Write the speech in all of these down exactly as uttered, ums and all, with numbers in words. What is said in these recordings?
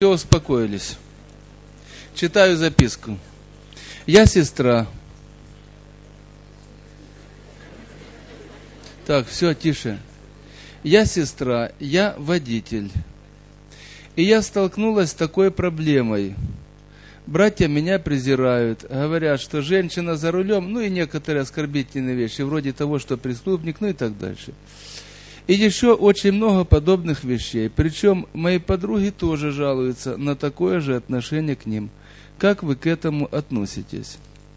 Все успокоились. Читаю записку. Я сестра. Так, все, тише. Я сестра, я водитель. И я столкнулась с такой проблемой. Братья меня презирают, говорят, что женщина за рулем, ну и некоторые оскорбительные вещи, вроде того, что преступник, ну и так дальше. И еще очень много подобных вещей. Причем мои подруги тоже жалуются на такое же отношение к ним. Как вы к этому относитесь?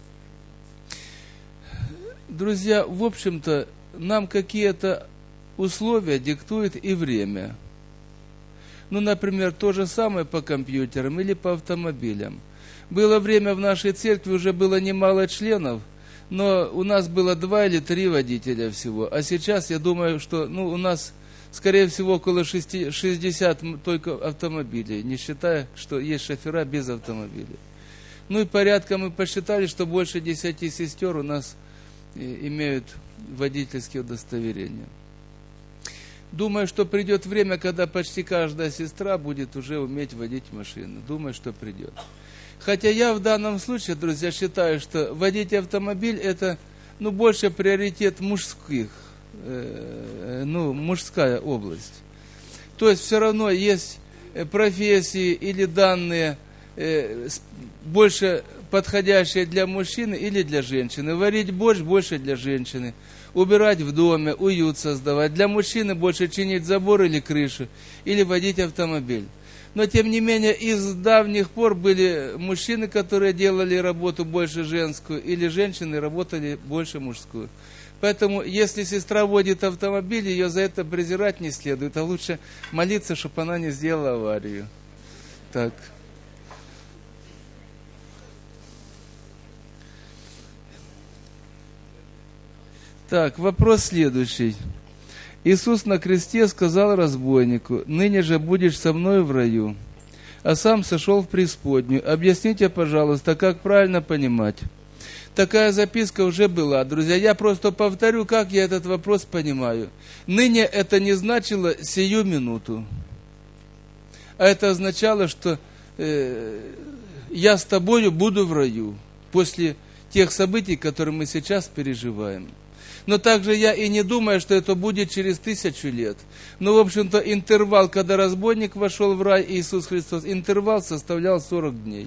Друзья, в общем-то, нам какие-то условия диктует и время. Ну, например, то же самое по компьютерам или по автомобилям. Было время в нашей церкви, уже было немало членов, но у нас было два или три водителя всего. А сейчас, я думаю, что ну, у нас, скорее всего, около шестидесяти только автомобилей, не считая, что есть шофера без автомобилей. Ну и порядка мы посчитали, что больше десяти сестер у нас имеют водительские удостоверения. Думаю, что придет время, когда почти каждая сестра будет уже уметь водить машину. Думаю, что придет. Хотя я в данном случае, друзья, считаю, что водить автомобиль это ну, больше приоритет мужских, э, ну, мужская область. То есть все равно есть профессии или данные э, больше подходящие для мужчины или для женщины. Варить борщ больше для женщины. Убирать в доме, уют создавать. Для мужчины больше чинить забор или крышу, или водить автомобиль. Но, тем не менее, из давних пор были мужчины, которые делали работу больше женскую, или женщины работали больше мужскую. Поэтому, если сестра водит автомобиль, ее за это презирать не следует, а лучше молиться, чтобы она не сделала аварию. Так. Так, вопрос следующий. Иисус на кресте сказал разбойнику: «Ныне же будешь со мною в раю», а сам сошел в преисподнюю. Объясните, пожалуйста, как правильно понимать? Такая записка уже была. Друзья, я просто повторю, как я этот вопрос понимаю. Ныне это не значило сию минуту. А это означало, что э, я с тобою буду в раю после тех событий, которые мы сейчас переживаем. Но также я и не думаю, что это будет через тысячу лет. Но, в общем-то, интервал, когда разбойник вошел в рай, Иисус Христос, интервал составлял сорок дней.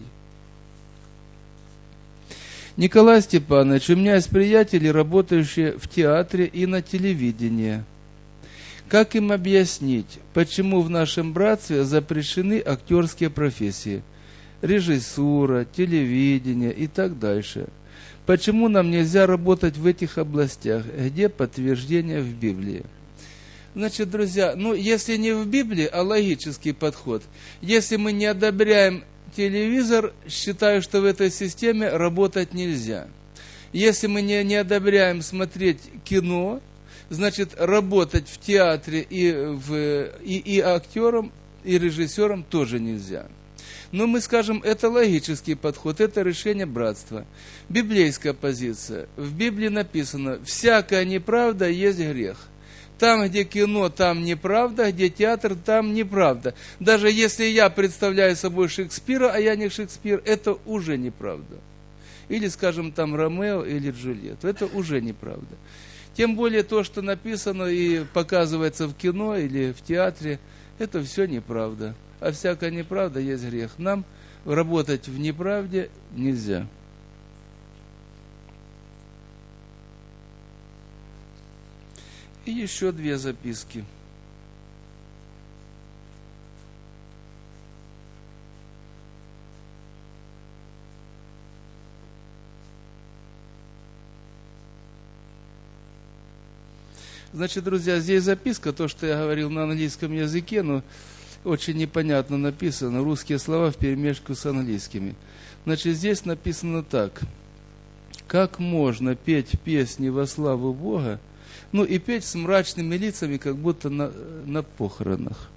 Николай Степанович, у меня есть приятели, работающие в театре и на телевидении. Как им объяснить, почему в нашем братстве запрещены актерские профессии? Режиссура, телевидение и так дальше. Почему нам нельзя работать в этих областях? Где подтверждение в Библии? Значит, друзья, ну, если не в Библии, а логический подход. Если мы не одобряем телевизор, считаю, что в этой системе работать нельзя. Если мы не, не одобряем смотреть кино, значит, работать в театре и, в, и, и актером, и режиссером тоже нельзя. Но мы скажем, это логический подход, это решение братства. Библейская позиция. В Библии написано: всякая неправда есть грех. Там, где кино, там неправда, где театр, там неправда. Даже если я представляю собой Шекспира, а я не Шекспир, это уже неправда. Или, скажем, там Ромео или Джульетту, это уже неправда. Тем более то, что написано и показывается в кино или в театре, это все неправда. А всякая неправда есть грех. Нам работать в неправде нельзя. И еще две записки. Значит, друзья, здесь записка, то, что я говорил на английском языке, но очень непонятно написано, русские слова вперемешку с английскими. Значит, здесь написано так: как можно петь песни во славу Бога, ну и петь с мрачными лицами, как будто на, на похоронах.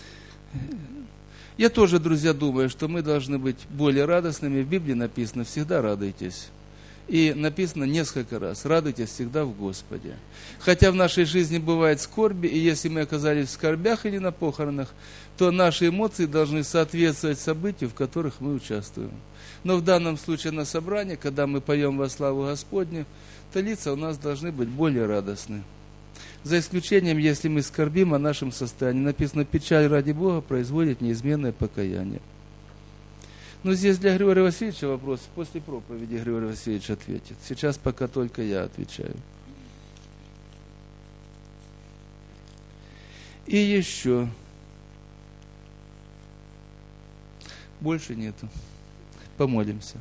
Я тоже, друзья, думаю, что мы должны быть более радостными. В Библии написано: всегда радуйтесь. И написано несколько раз: радуйтесь всегда в Господе. Хотя в нашей жизни бывают скорби, и если мы оказались в скорбях или на похоронах, то наши эмоции должны соответствовать событию, в которых мы участвуем. Но в данном случае на собрании, когда мы поем во славу Господню, то лица у нас должны быть более радостны. За исключением, если мы скорбим о нашем состоянии. Написано: печаль ради Бога производит неизменное покаяние. Но здесь для Григория Васильевича вопрос. После проповеди Григорий Васильевич ответит. Сейчас пока только я отвечаю. И еще. Больше нету. Помолимся.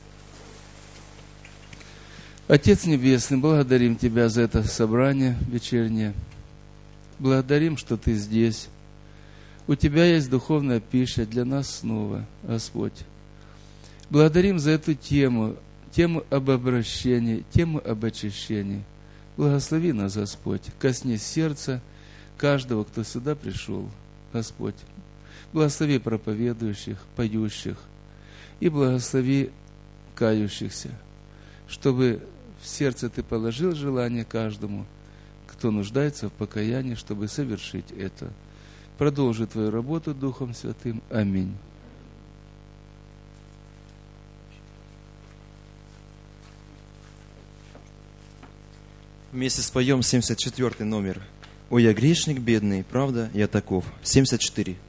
Отец Небесный, благодарим Тебя за это собрание вечернее. Благодарим, что Ты здесь. У Тебя есть духовная пища для нас снова, Господь. Благодарим за эту тему, тему об обращении, тему об очищении. Благослови нас, Господь. Коснись сердца каждого, кто сюда пришел, Господь. Благослови проповедующих, поющих и благослови кающихся, чтобы в сердце Ты положил желание каждому, кто нуждается в покаянии, чтобы совершить это. Продолжи Твою работу Духом Святым. Аминь. Вместе споем семьдесят четвёртый номер. «О, я грешник бедный, правда, я таков». семьдесят четыре.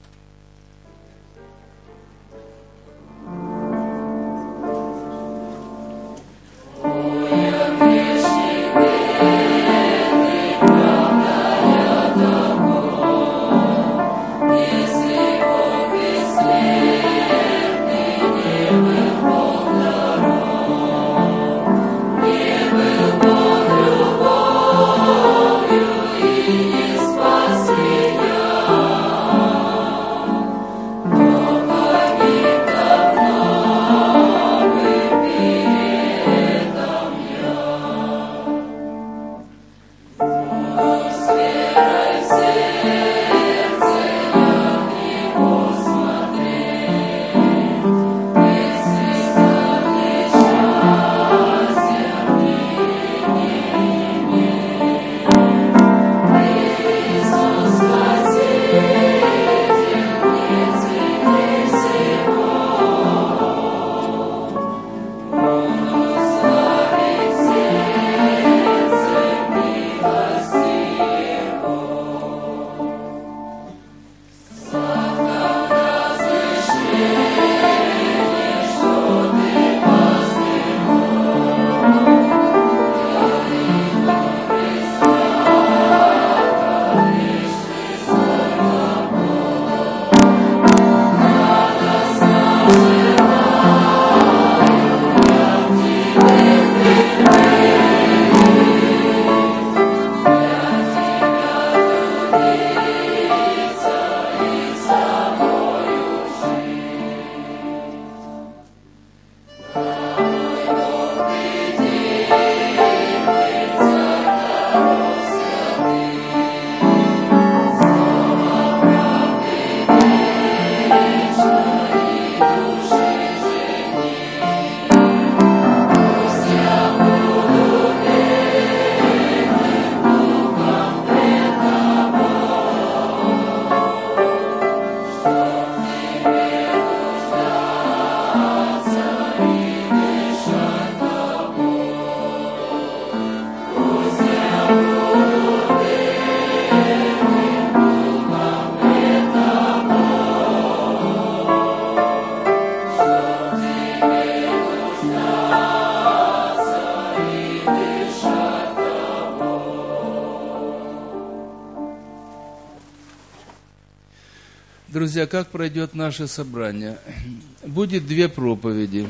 Друзья, как пройдет наше собрание? Будет две проповеди.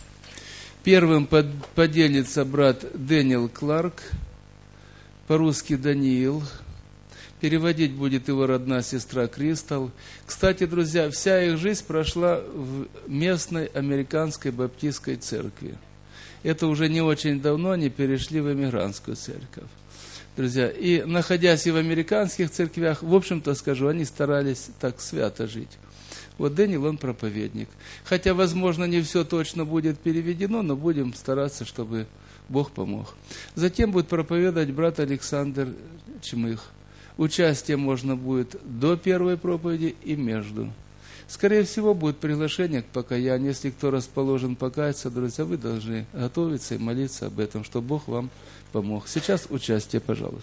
Первым поделится брат Дэниел Кларк, по-русски Даниил. Переводить будет его родная сестра Кристал. Кстати, друзья, вся их жизнь прошла в местной американской баптистской церкви. Это уже не очень давно они перешли в эмигрантскую церковь. Друзья, и находясь и в американских церквях, в общем-то скажу, они старались так свято жить. Вот Дэниел, он проповедник. Хотя, возможно, не все точно будет переведено, но будем стараться, чтобы Бог помог. Затем будет проповедовать брат Александр Чмых. Участие можно будет до первой проповеди и между. Скорее всего, будет приглашение к покаянию. Если кто расположен покаяться, друзья, вы должны готовиться и молиться об этом, чтобы Бог вам помог. Сейчас участие, пожалуйста.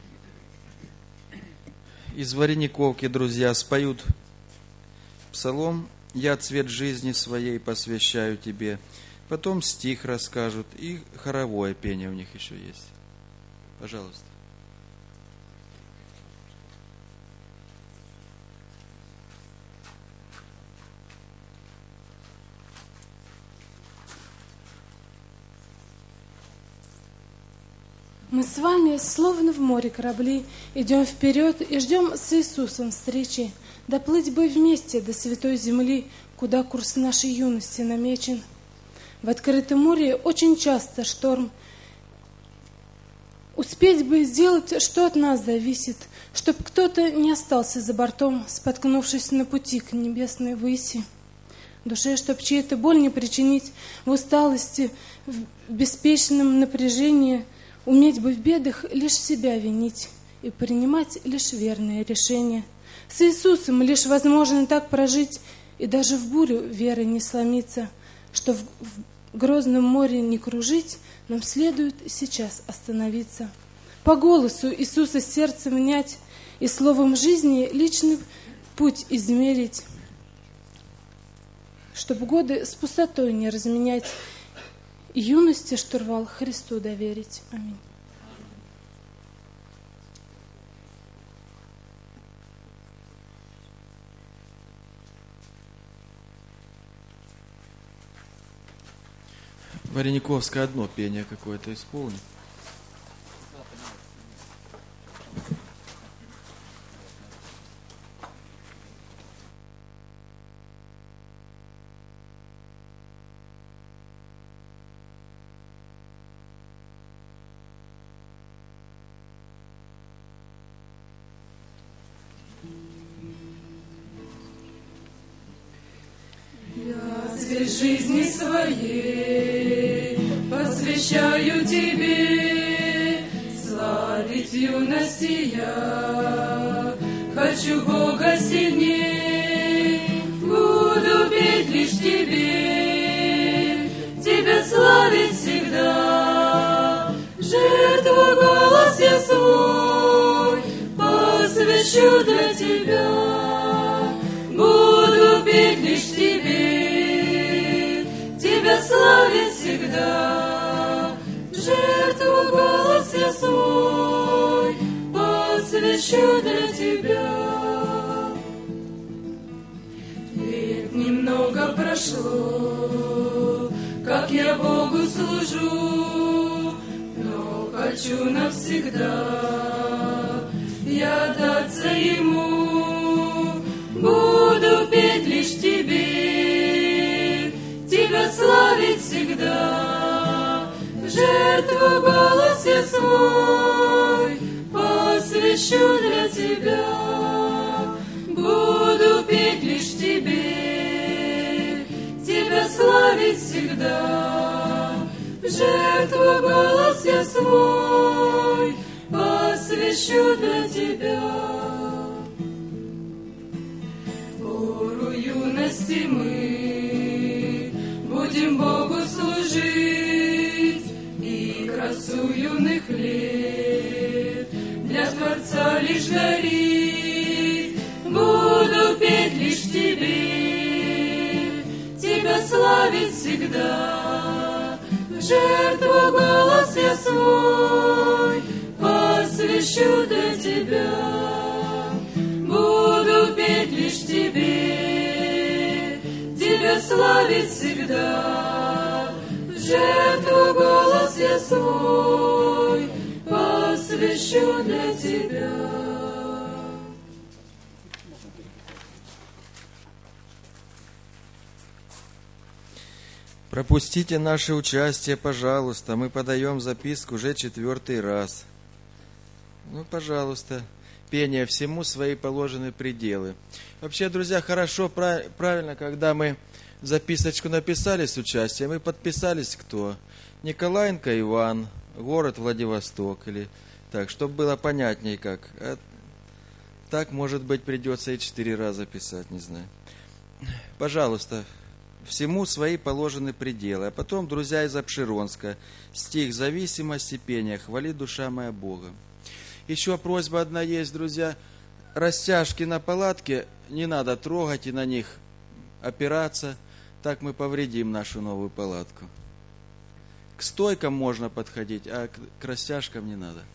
Из Варениковки, друзья, споют псалом «Я цвет жизни своей посвящаю тебе». Потом стих расскажут, и хоровое пение у них еще есть. Пожалуйста. Мы с вами, словно в море корабли, идем вперед и ждем с Иисусом встречи. Доплыть бы вместе до святой земли, куда курс нашей юности намечен. В открытом море очень часто шторм. Успеть бы сделать, что от нас зависит, чтоб кто-то не остался за бортом, споткнувшись на пути к небесной выси. Душе, чтоб чьей-то боль не причинить, в усталости, в беспечном напряжении, уметь бы в бедах лишь себя винить и принимать лишь верные решения. С Иисусом лишь возможно так прожить и даже в бурю веры не сломиться, что в, в грозном море не кружить, нам следует сейчас остановиться. По голосу Иисуса сердце внять и словом жизни личный путь измерить, чтоб годы с пустотой не разменять, и юности штурвал Христу доверить. Аминь. Варениковская одно пение какое-то исполнит. Цвет жизни своей посвящаю тебе, славить юности я хочу Бога сильней, буду петь лишь тебе, тебя славить всегда, жертву голос я свой посвящу для тебя, буду петь лишь тебе, тебя славить всегда, жертву голос я свой посвящу для тебя. Лет немного прошло, как я Богу служу, но хочу навсегда я отдаться Ему, буду петь лишь тебе, тебя славить всегда, жертву голос я свой посвящу для тебя, буду петь лишь тебе, тебя славить всегда, жертву голос я свой посвящу для тебя. В пору юности мы будем Богу служить, и красу юных лет для Творца лишь дарить, буду петь лишь тебе, тебя славить всегда, жертву голос я свой посвящу для тебя, буду петь лишь тебе, тебя славить всегда, жертву голос я свой посвящу для тебя. Пропустите наше участие, пожалуйста. Мы подаем записку уже четвертый раз. Ну, пожалуйста. пение всему свои положены пределы. Вообще, друзья, хорошо, правильно, когда мы записочку написали с участием, и подписались кто? Николаенко Иван, город Владивосток, или так, чтобы было понятнее как. А так, может быть, придется и четыре раза писать, не знаю. Пожалуйста, всему свои положены пределы. А потом, друзья из Обширонска, стих «Зависимости пения, хвали душа моя Бога». Еще просьба одна есть, друзья. Растяжки на палатке не надо трогать и на них опираться. Так мы повредим нашу новую палатку. К стойкам можно подходить, а к растяжкам не надо.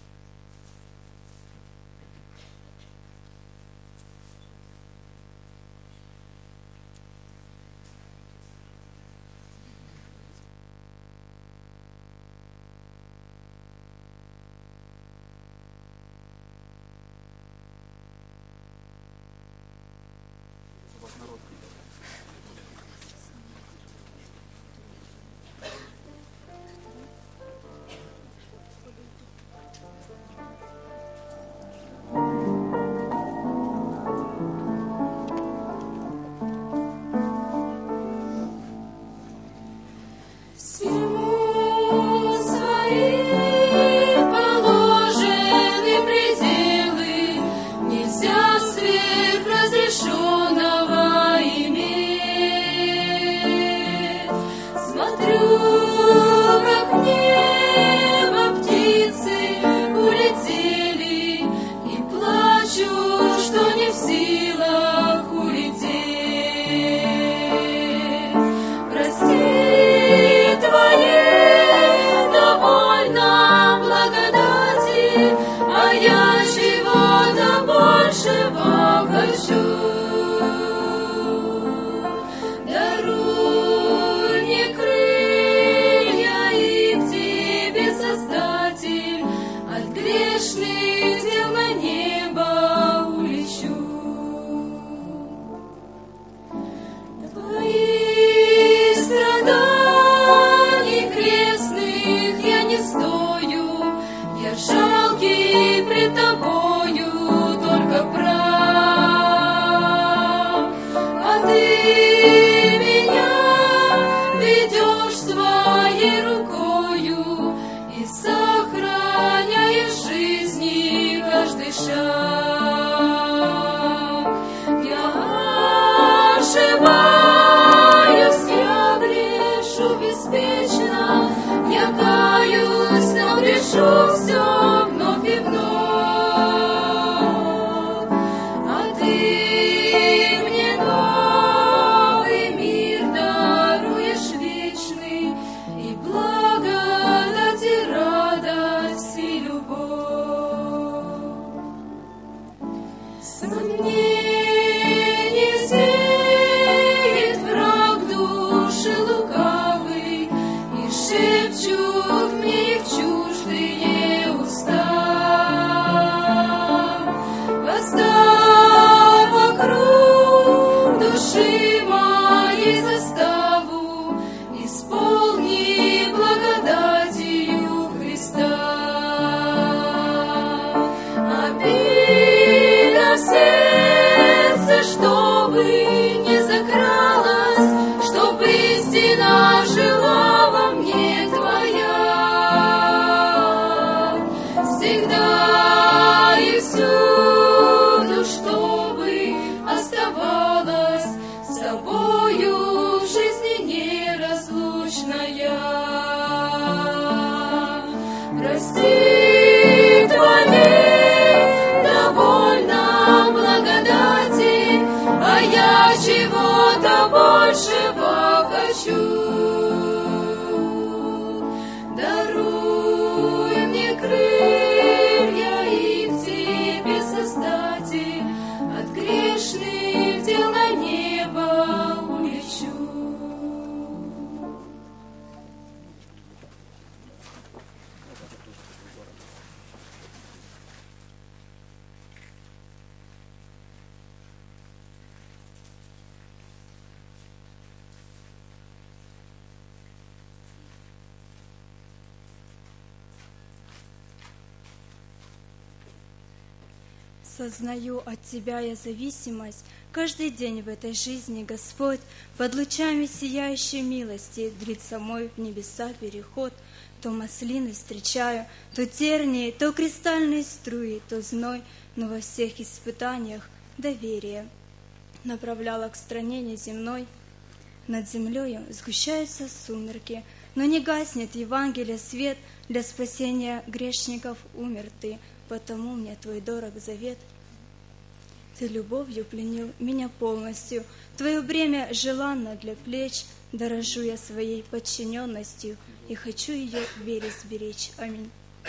Сознаю от Тебя я зависимость. Каждый день в этой жизни, Господь, под лучами сияющей милости длится мой в небеса переход. То маслины встречаю, то тернии, то кристальные струи, то зной, но во всех испытаниях доверие направляла к стране неземной. Над землею сгущаются сумерки, но не гаснет Евангелие свет. Для спасения грешников умер Ты, потому мне Твой дорог завет. Ты любовью пленил меня полностью, Твое бремя желанно для плеч. Дорожу я своей подчиненностью и хочу ее в вере сберечь. Аминь.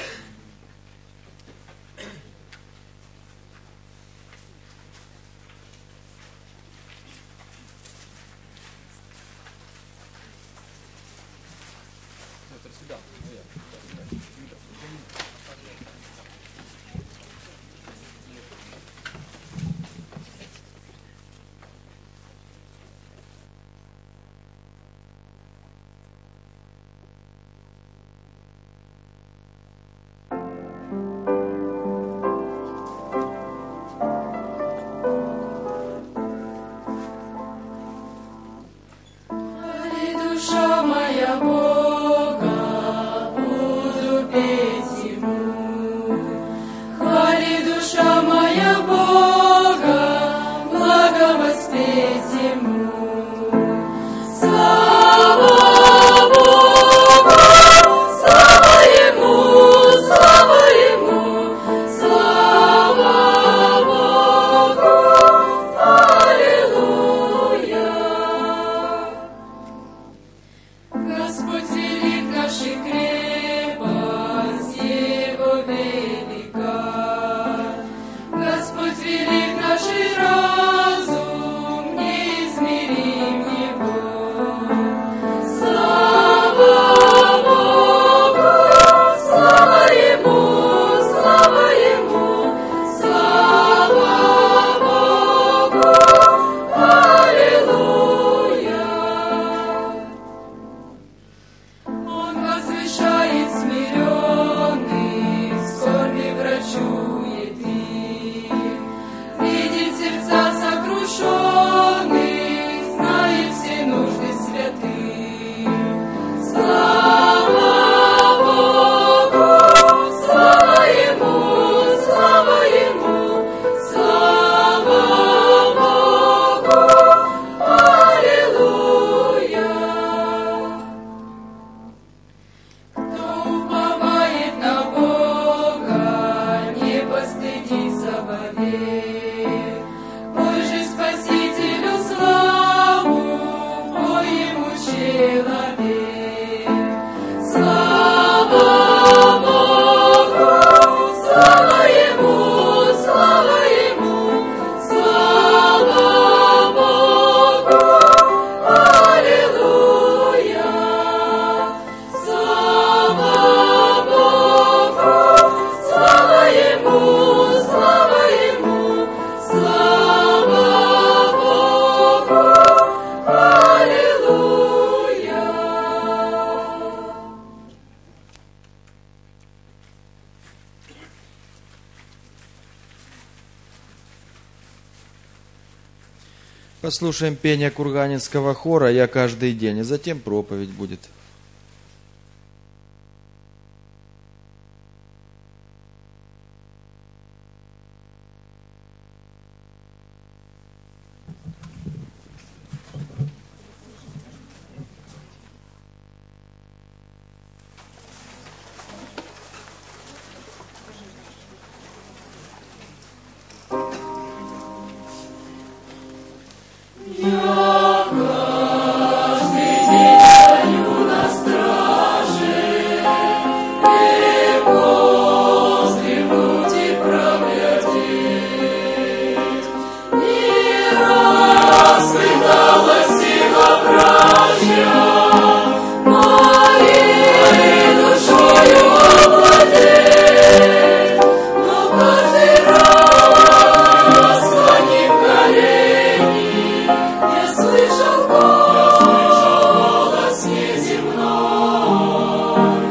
Послушаем пение Курганинского хора «Я каждый день», и затем проповедь будет.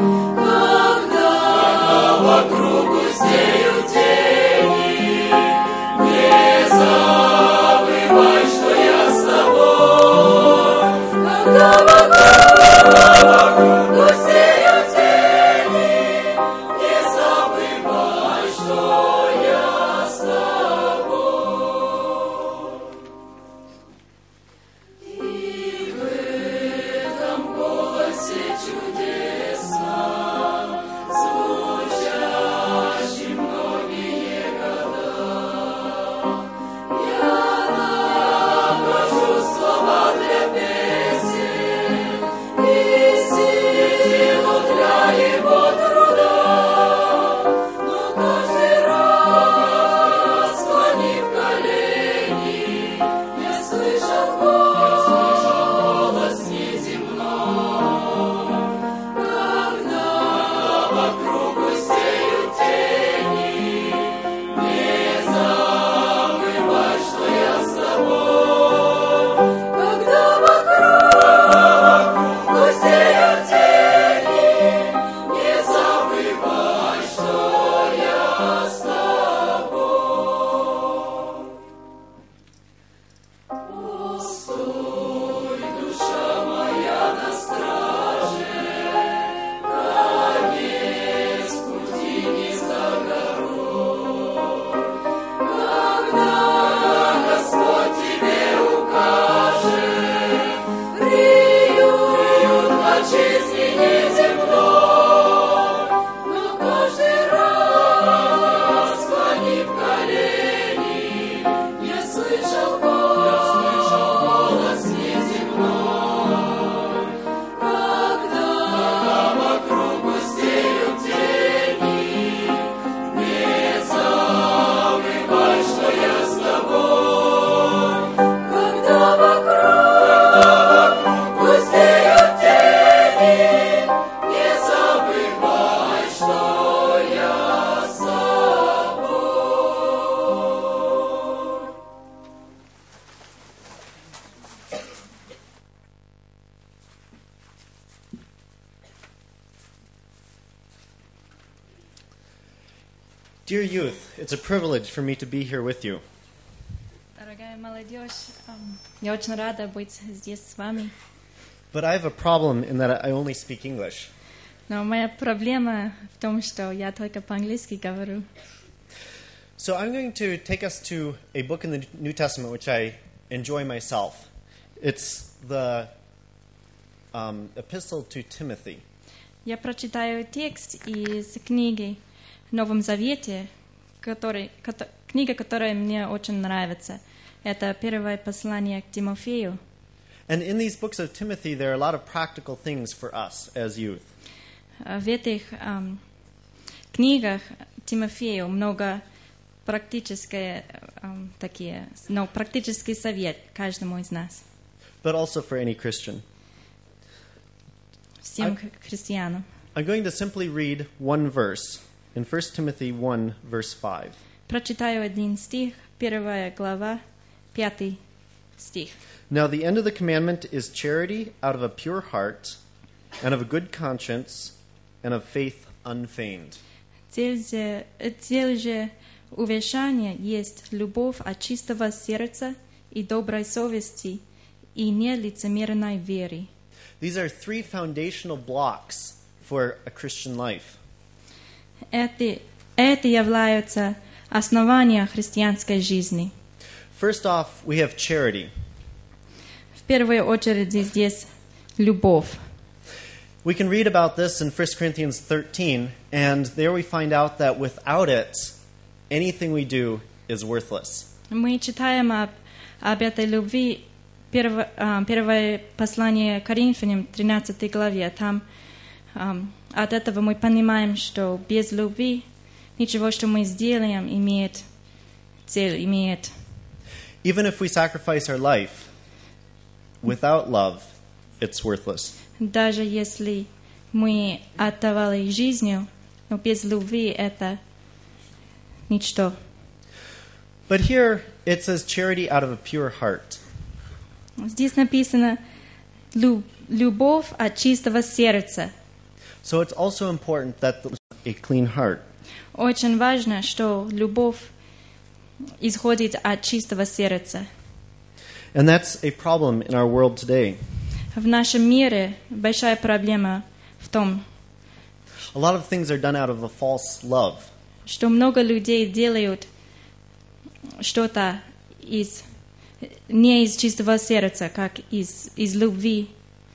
Вокруг густеют тени, Dear youth, it's a privilege for me to be here with you. Дорогая молодежь, эм, я очень рада быть здесь с вами. But I have a problem in that I only speak English. Но моя проблема в том, что я только по-английски говорю. So I'm going to take us to a book in the New Testament which I enjoy myself. It's the um, Epistle to Timothy. Я прочитаю текст из книги в Новом Завете, который, кото, книга, которая мне очень нравится. Это первое послание к Тимофею. And in these books of Timothy, there are a lot of practical things for us as youth. В этих эм, книгах Тимофею много практические эм, такие, но практический совет каждому из нас, But also for any Christian. всем I- христианам. I'm going to simply read one verse in First Timothy one, verse five. Прочитаю один стих, первая глава, пятый стих. Now the end of the commandment is charity out of a pure heart and of a good conscience and of faith unfeigned. Цель же, цель же увещания есть любовь от чистого сердца и доброй совести и нелицемерной веры. These are three foundational blocks for a Christian life. Это, это являются основания христианской жизни. First off, we have charity. В первую очередь здесь любовь. We can read about this in First Corinthians thirteen, and there we find out that without it, anything we do is worthless. Мы читаем об, об этой любви, перво, а, первое послание Коринфянам, тринадцатой главе. Там а, от этого мы понимаем, что без любви ничего, что мы сделаем, имеет цель, имеет. Even if we sacrifice our life, without love, it's worthless. Даже если мы отдавали жизнью, но без любви это ничто. But here it says charity out of a pure heart. Здесь написано «Лю- любовь от чистого сердца». So it's also important that there's a clean heart. Очень важно, что любовь исходит от чистого сердца. And that's a problem in our world today. В нашем мире большая проблема в том, A lot of things are done out of a false love. что много людей делают что-то из, не из чистого сердца, как из, из любви,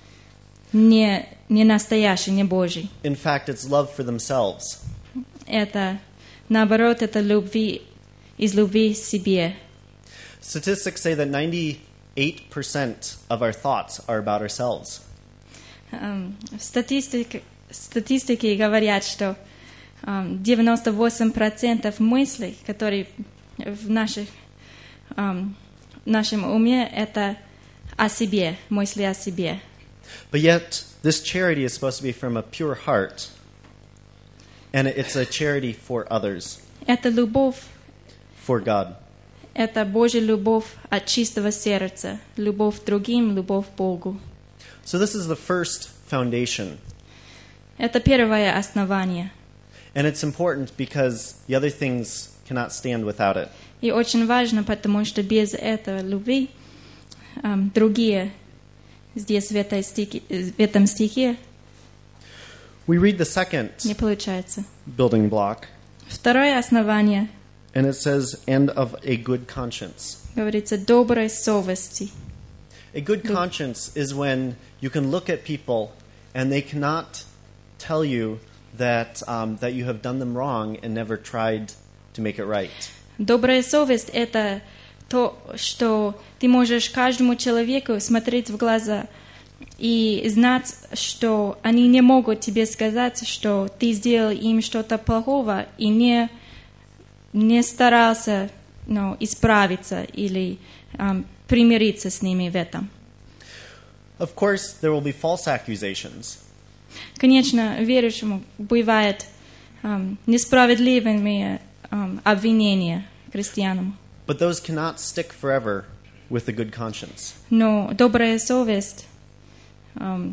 не, не настоящей, не Божьей. In fact, it's love for themselves. Это, наоборот, это любви, из любви к себе. Statistics say that ninety-eight percent of our thoughts are about ourselves. Эм, В статистике, статистики говорят, что эм, девяносто восемь процентов мыслей, которые в наших, эм, нашем уме, это о себе, мысли о себе. But yet, this charity is supposed to be from a pure heart, and it's a charity for others, Это любовь, for God. это Божья любовь от чистого сердца, любовь к другим, любовь к Богу. So this is the first foundation, Это первое основание. and it's important because the other things cannot stand without it. И очень важно, потому что без этого любви эм, другие здесь в, этой стихе, в этом стихе We read the second не получается. building block, Второе основание and it says, and of a good conscience. говорится доброй совести. A good conscience is when you can look at people and they cannot tell you that, um, that you have done them wrong and never tried to make it right. Добрая совесть – это то, что ты можешь каждому человеку смотреть в глаза и знать, что они не могут тебе сказать, что ты сделал им что-то плохого и не, не старался ну, исправиться или um, примириться с ними в этом. Of course, there will be false accusations. Конечно, верующему бывает um, несправедливыми um, обвинения христианам. But those cannot stick forever with a good conscience. Но добрая совесть, um,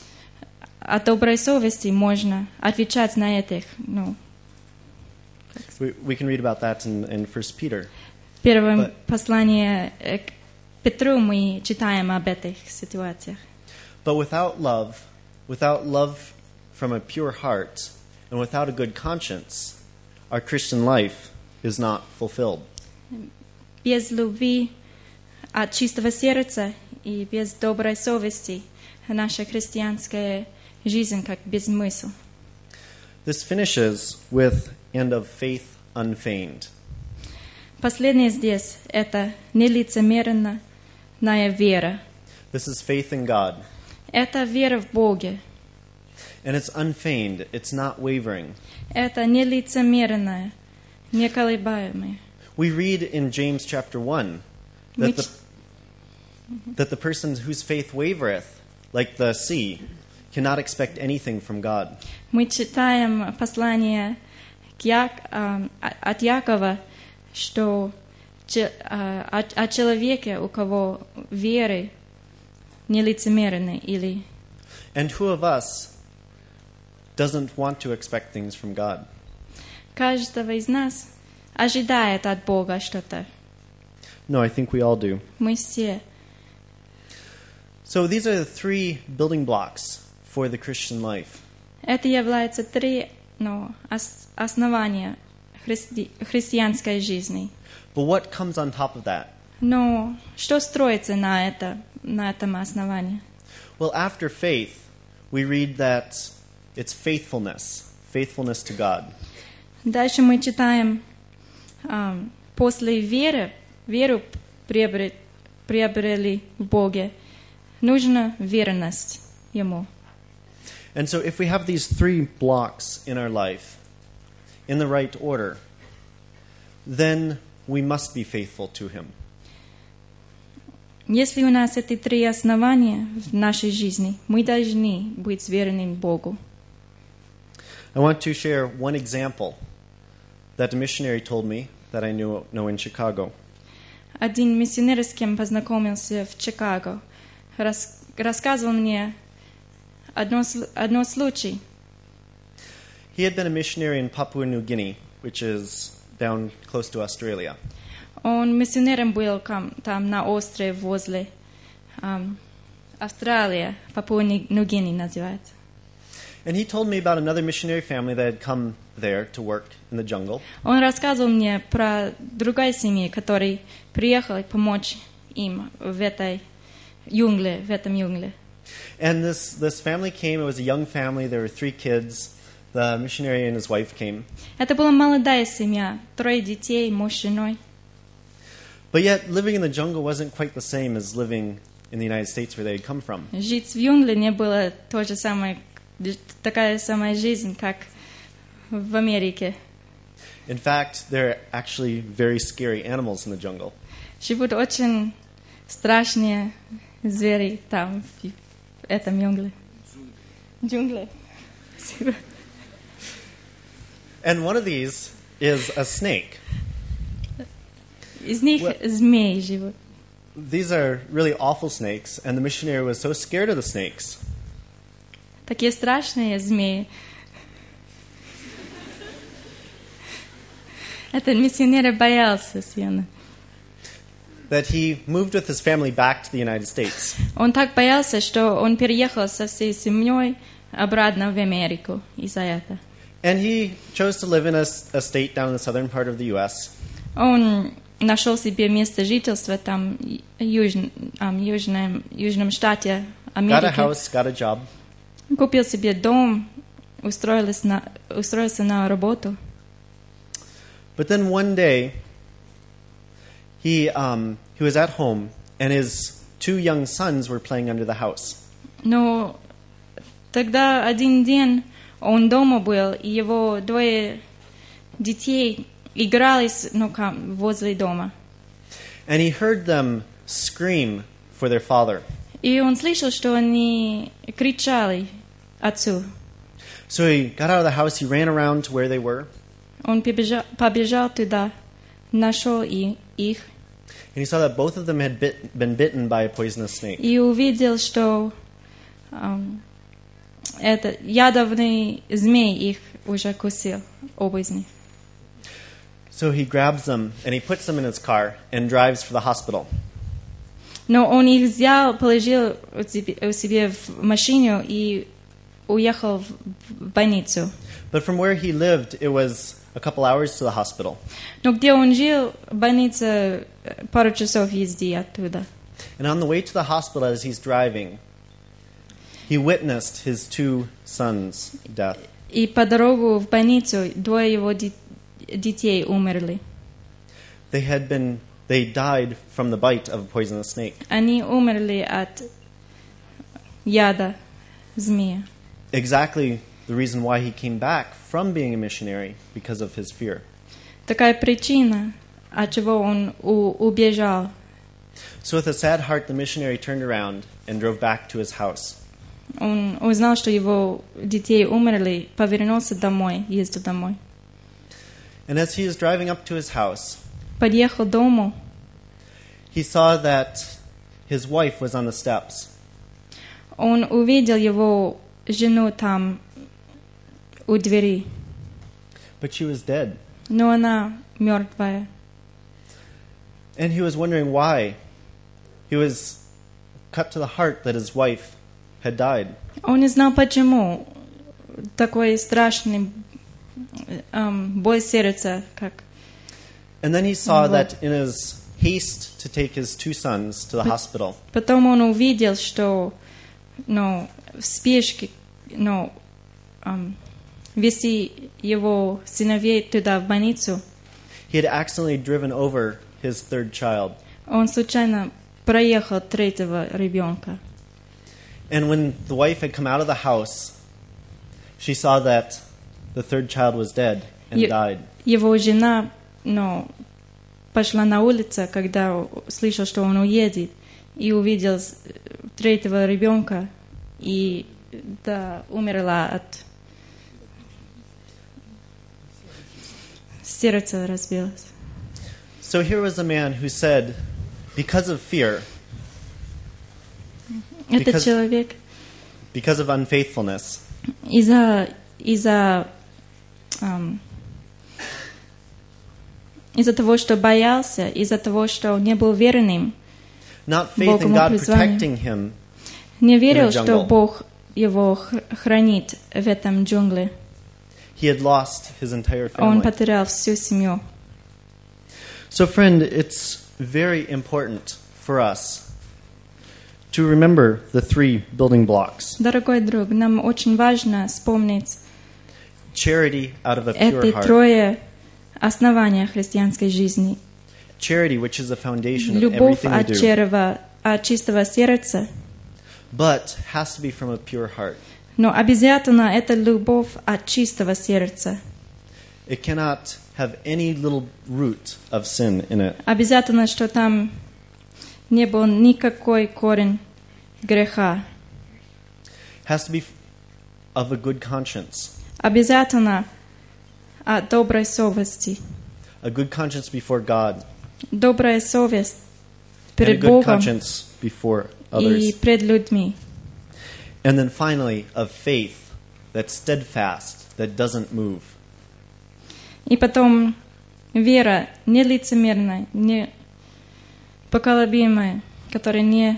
от доброй совести можно отвечать на этих, ну, как We, we can read about that in, in First Peter. Первое But- послание э, к Петру мы читаем об этих ситуациях. But without love, without love from a pure heart, and without a good conscience, our Christian life is not fulfilled. Без любви от чистого сердца и без доброй совести наша христианская жизнь как без смысла. This finishes with, and of faith unfeigned. Последнее здесь – это нелицемерная вера. This is faith in God. Это вера в Бога. And it's unfeigned, it's not wavering. Это нелицемерная, неколебаемая. We read in James chapter one that the, that the person whose faith wavereth, like the sea, cannot expect anything from God. Мы читаем послание к Як- а, от Якова, что че- а, о, о человеке, у кого веры нелицемерны, или And who of us doesn't want to expect things from God? каждого из нас ожидает от Бога что-то. No, I think we all do. Мы все. So these are the three building blocks for the Christian life. Это является три ну, ос- основания христи- христианской жизни. But what comes on top of that? Но что строится на, это, на этом основании? Well, after faith, we read that it's faithfulness, faithfulness to God. Дальше мы читаем, ам, после веры, веру приобре- приобрели в Боге, нужна верность Ему. And so if we have these three blocks in our life in the right order, then we must be faithful to Him. Если у нас эти три основания в нашей жизни, мы должны быть верными Богу. I want to share one example that a missionary told me that I knew, know in Chicago. Один миссионер, с кем познакомился в Чикаго, рас- рассказывал мне одно, сл- одно случай. He had been a missionary in Papua New Guinea, which is down close to Australia. Он миссионером был кам- там на острове возле ам, Австралии, Папуа-Нью-Гвинея называется. And he told me about another missionary family that had come there to work in the jungle. Он рассказывал мне про другую семью, которая приехала помочь им в этой юнгле, в этом юнгле. And this, this family came. It was a young family. There were three kids. The missionary and his wife came. Это была молодая семья, трое детей, муж с женой. But yet, living in the jungle wasn't quite the same as living in the United States where they had come from. Жить в юнгле не было то же самое, такая самая жизнь, как в Америке. In fact, there are actually very scary animals in the jungle. Живут очень страшные звери там, в в этом юнгле. Джунгле. Спасибо. And one of these is a snake. Из них Well- змеи живут. These are really awful snakes, and the missionary was so scared of the snakes Такие страшные змеи. Этот миссионер боялся сильно. that he moved with his family back to the United States. Он так боялся, что он переехал со всей семьей обратно в Америку из-за этого. And he chose to live in a, s- a state down in the southern part of the U S. Он нашел себе место жительства там, южн, ам, южном, южном штате Got a Америки. house, got a job. Купил себе дом, устроился на, устроился на работу. But then one day, he, um, he was at home, and his two young sons were playing under the house. Но тогда один день он дома был, и его двое детей игрались ну, кам- возле дома. And he heard them scream for their father. И он слышал, что они кричали отцу. So he got out of the house, he ran around to where they were, Он побежал, побежал туда, нашел и- их, and he saw that both of them had bit, been bitten by a poisonous snake. и увидел, что ам, это ядовный змей их уже кусил, оба из них. So he grabs them and he puts them in his car and drives for the hospital. Но он их взял, положил у себе, у себя в машину и уехал в в больницу. But from where he lived, it was a couple hours to the hospital. Но где он жил, больница э, пару часов езди оттуда. And on the way to the hospital as he's driving, he witnessed his two sons' death. И по дорогу в больницу двое его ди- детей умерли. They had been they died from the bite of a poisonous snake. Они умерли от яда змея. Exactly the reason why he came back from being a missionary, because of his fear. Такая причина, от чего он у- убежал. So with a sad heart, the missionary turned around and drove back to his house. Он узнал, что его детей умерли, повернулся домой, ездил домой. And as he was driving up to his house, Подъехал к дому, he saw that his wife was on the steps. он увидел его жену там у двери, But she was dead. но она мертвая. And he was wondering why. He was cut to the heart that his wife had died. Он не знал, почему такой страшный эм, боль сердца, как. And then he saw Вот. that in his haste to take his two sons to the hospital, Потом он увидел, что, ну, в спешке, ну, эм, вести его сыновей туда в больницу, he had accidentally driven over his third child. он случайно проехал третьего ребенка. And when the wife had come out of the house, she saw that the third child was dead and Ye- died. Его жена, ну, пошла на улицу, когда слышал, что он уедет, и увидел с- третьего ребенка, и да, умерла от сердце разбилось. So here was a man who said, because of fear, Этот Because- человек because of unfaithfulness, из-за из-за ам, из-за того, что боялся, из-за того, что не был верным, not faith Богу in God призванию. protecting him, не верил, In the что jungle. Бог его х- хранит в этом джунгле. he had lost his entire Он family. потерял всю семью. So, friend, it's very important for us to remember the three building blocks: Дорогой друг, нам очень важно вспомнить charity out of a pure эти heart, трое основания христианской жизни. charity, which is the foundation of Любовь everything we от, do, черва, от чистого сердца, but has to be from a pure heart. но обязательно это любовь от чистого сердца. It cannot have any little root of sin in it. Обязательно, что там не был никакой корень греха. Has to be of a good conscience, Обязательно от доброй совести. a good conscience before God, Добрая совесть and a перед good Богом conscience before и others. пред людьми. And then finally, of faith that's steadfast, that doesn't move. И потом вера не лицемерная, не поколебимая, которая не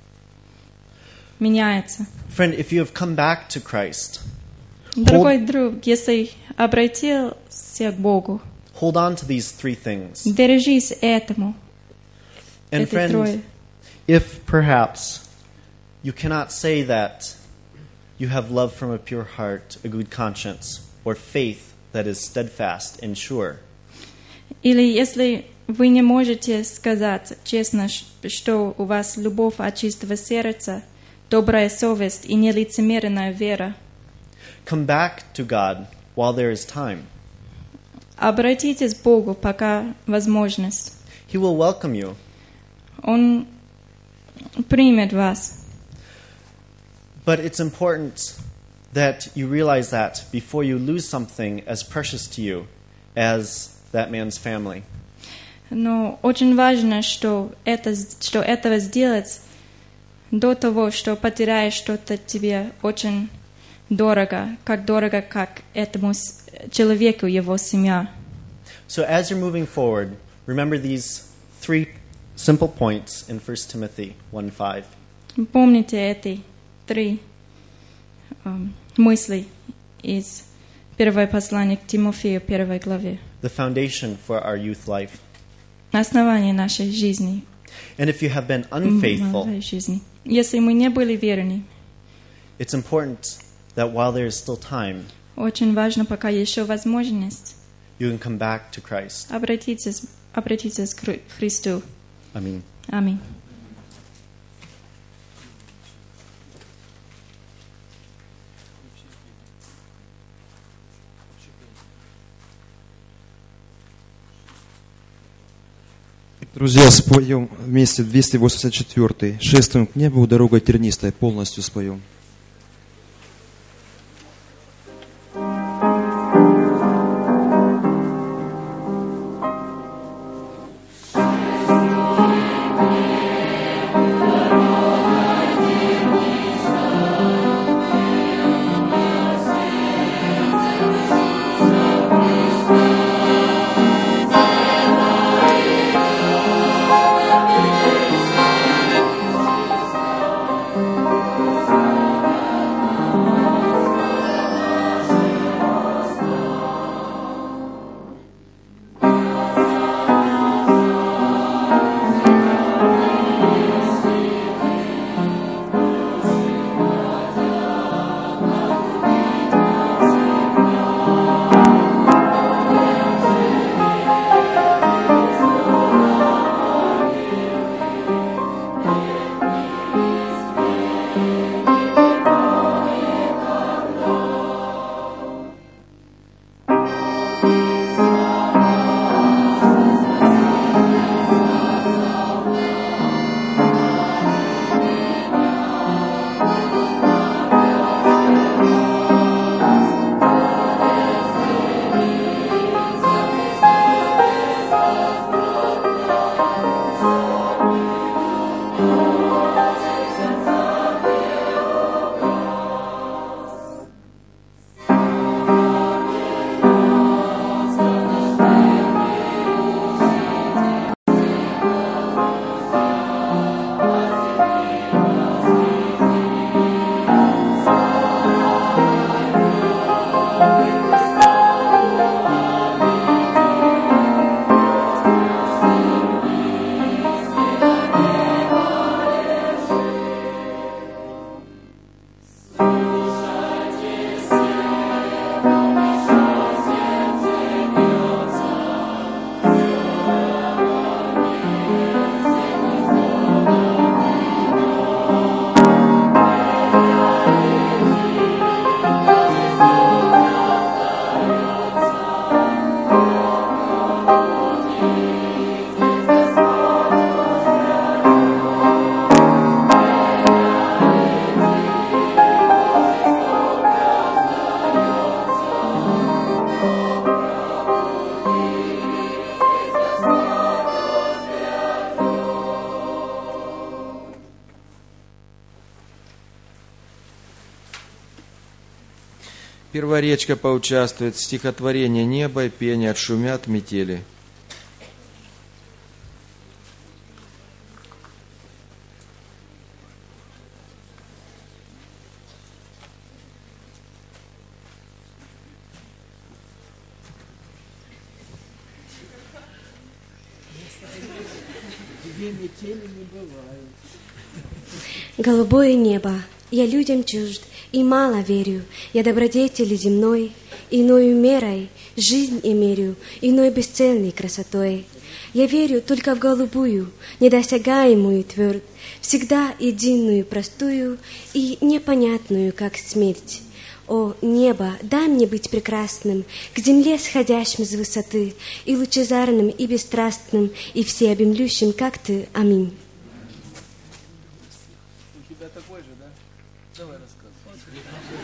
меняется. Friend, if you have come back to Christ, Дорогой друг, если обратился к Богу, hold on to these three things. держись этому, And этой friend, трое. if perhaps you cannot say that you have love from a pure heart, a good conscience, or faith that is steadfast and sure, Или если вы не можете сказать честно, ш- что у вас любовь от чистого сердца, добрая совесть и нелицемерная вера, come back to God while there is time. обратитесь к Богу, пока возможность. He will welcome you. Он примет вас. But it's important that you realize that before you lose something as precious to you as that man's family. Но очень важно, что, это, что этого сделать до того, что потеряешь что-то тебе очень дорого, как дорого, как этому с- человеку его семья. So as you're moving forward, remember these three simple points in First Timothy one five. Помните эти три um, мысли из первого послания к Тимофею, первой главе. The foundation for our youth life. Основание нашей жизни. And if you have been unfaithful, Молодой жизни. Если мы не были верны, it's important that while there is still time, очень важно, пока еще возможность, you can come back to Christ. обратиться, обратиться к Христу. Аминь. Аминь. Друзья, споем вместе двести восемьдесят четвёртый. «Шествуем к небу, дорога тернистая», полностью споем. Первая речка поучаствует в стихотворении «Небо и пение отшумят метели». Голубое небо, я людям чужд и мало верю, я добродетели земной, иною мерой жизнь и мерю, иной бесценной красотой. Я верю только в голубую, недосягаемую твердь, всегда единую, простую и непонятную, как смерть. О, небо, дай мне быть прекрасным, к земле сходящим с высоты, и лучезарным, и бесстрастным, и всеобъемлющим, как ты. Аминь. У тебя такой же, да? Давай рассказывай.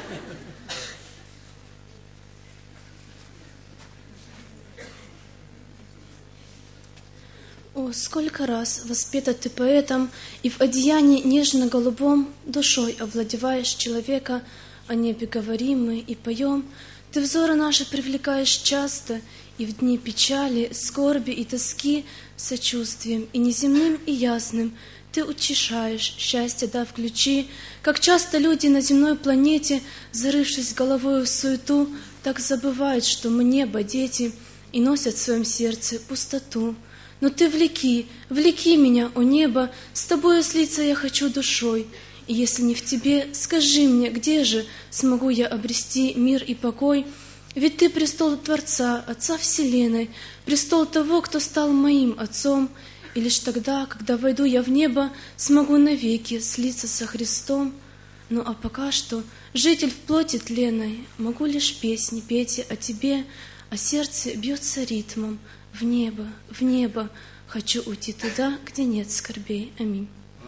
О, сколько раз воспета ты поэтом, и в одеянии нежно-голубом душой овладеваешь человека, о небе говорим мы и поем. Ты взоры наши привлекаешь часто, И в дни печали, скорби и тоски сочувствием и неземным, и ясным Ты утешаешь, счастье дав ключи. Как часто люди на земной планете, зарывшись головой в суету, так забывают, что мы небо, дети, и носят в своем сердце пустоту. Но Ты влеки, влеки меня, о небо, с Тобою слиться я хочу душой. И если не в Тебе, скажи мне, где же смогу я обрести мир и покой? Ведь Ты престол Творца, Отца Вселенной, престол того, кто стал моим Отцом. И лишь тогда, когда войду я в небо, смогу навеки слиться со Христом. Ну а пока что, житель в плоти тленной, могу лишь песни петь о Тебе, а сердце бьется ритмом в небо, в небо. Хочу уйти туда, где нет скорбей. Аминь.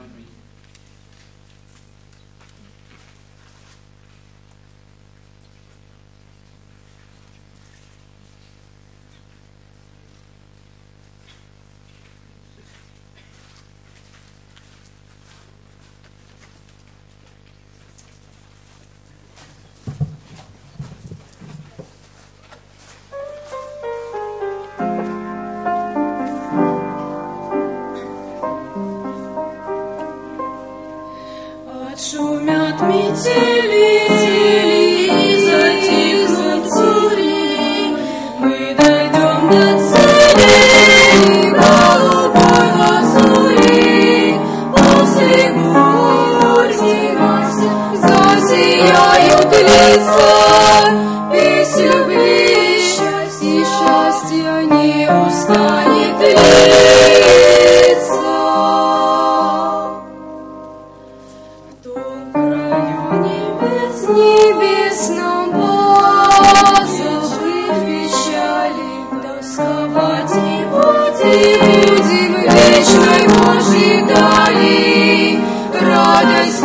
Отшумят метели, и затихнут бури, мы дойдем до цели, голубой лазури. После бурь зимась засияют лица, весь любви, счастье, счастье не устанет литься. Небесном позабыв печали, тосковать не будем, будем в вечной Божьей дали. Радость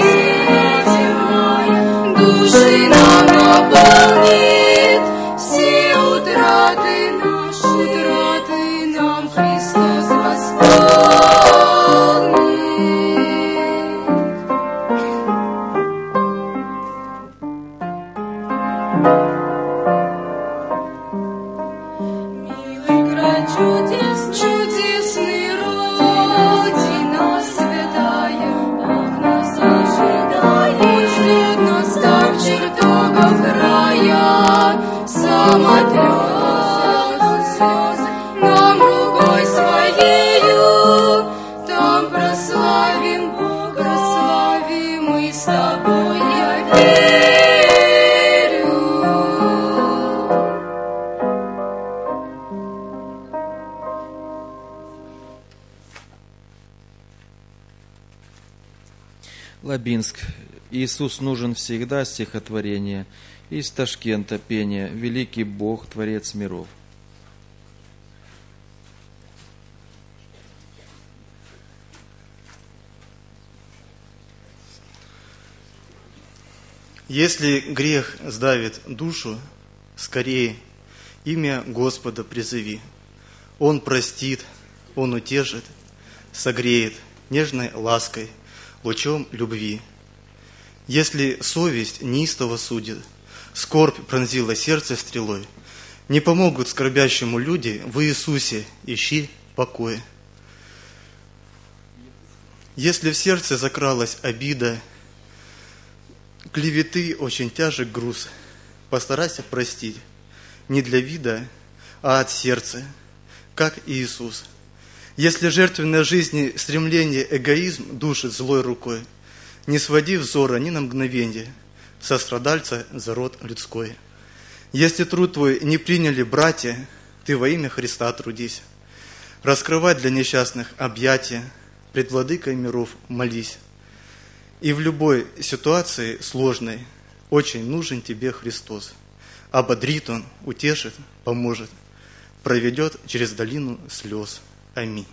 неземная души нам наполнит, все утраты наши, утраты нам Христос восполнит. Чудес, чудесный Родина святая, Бог нас ожидает, ждет нас там в чертогах рая. Сам отрет слезы нам рукой своею, там прославим Бога, прославим мы с тобой, я верю. Лабинск. Иисус нужен всегда. Стихотворение. Из Ташкента пение. Великий Бог, Творец миров. Если грех сдавит душу, скорее имя Господа призови. Он простит, Он утешит, согреет нежной лаской, лучом любви. Если совесть неистово судит, скорбь пронзила сердце стрелой, не помогут скорбящему люди, в Иисусе ищи покоя. Если в сердце закралась обида, клеветы очень тяжек груз, постарайся простить, не для вида, а от сердца, как Иисус. Если жертвенной жизни стремление эгоизм душит злой рукой, не своди взора ни на мгновенье со страдальца за род людской. Если труд твой не приняли братья, ты во имя Христа трудись. Раскрывай для несчастных объятия, пред владыкой миров молись. И в любой ситуации сложной очень нужен тебе Христос. Ободрит Он, утешит, поможет, проведет через долину слез. Аминь.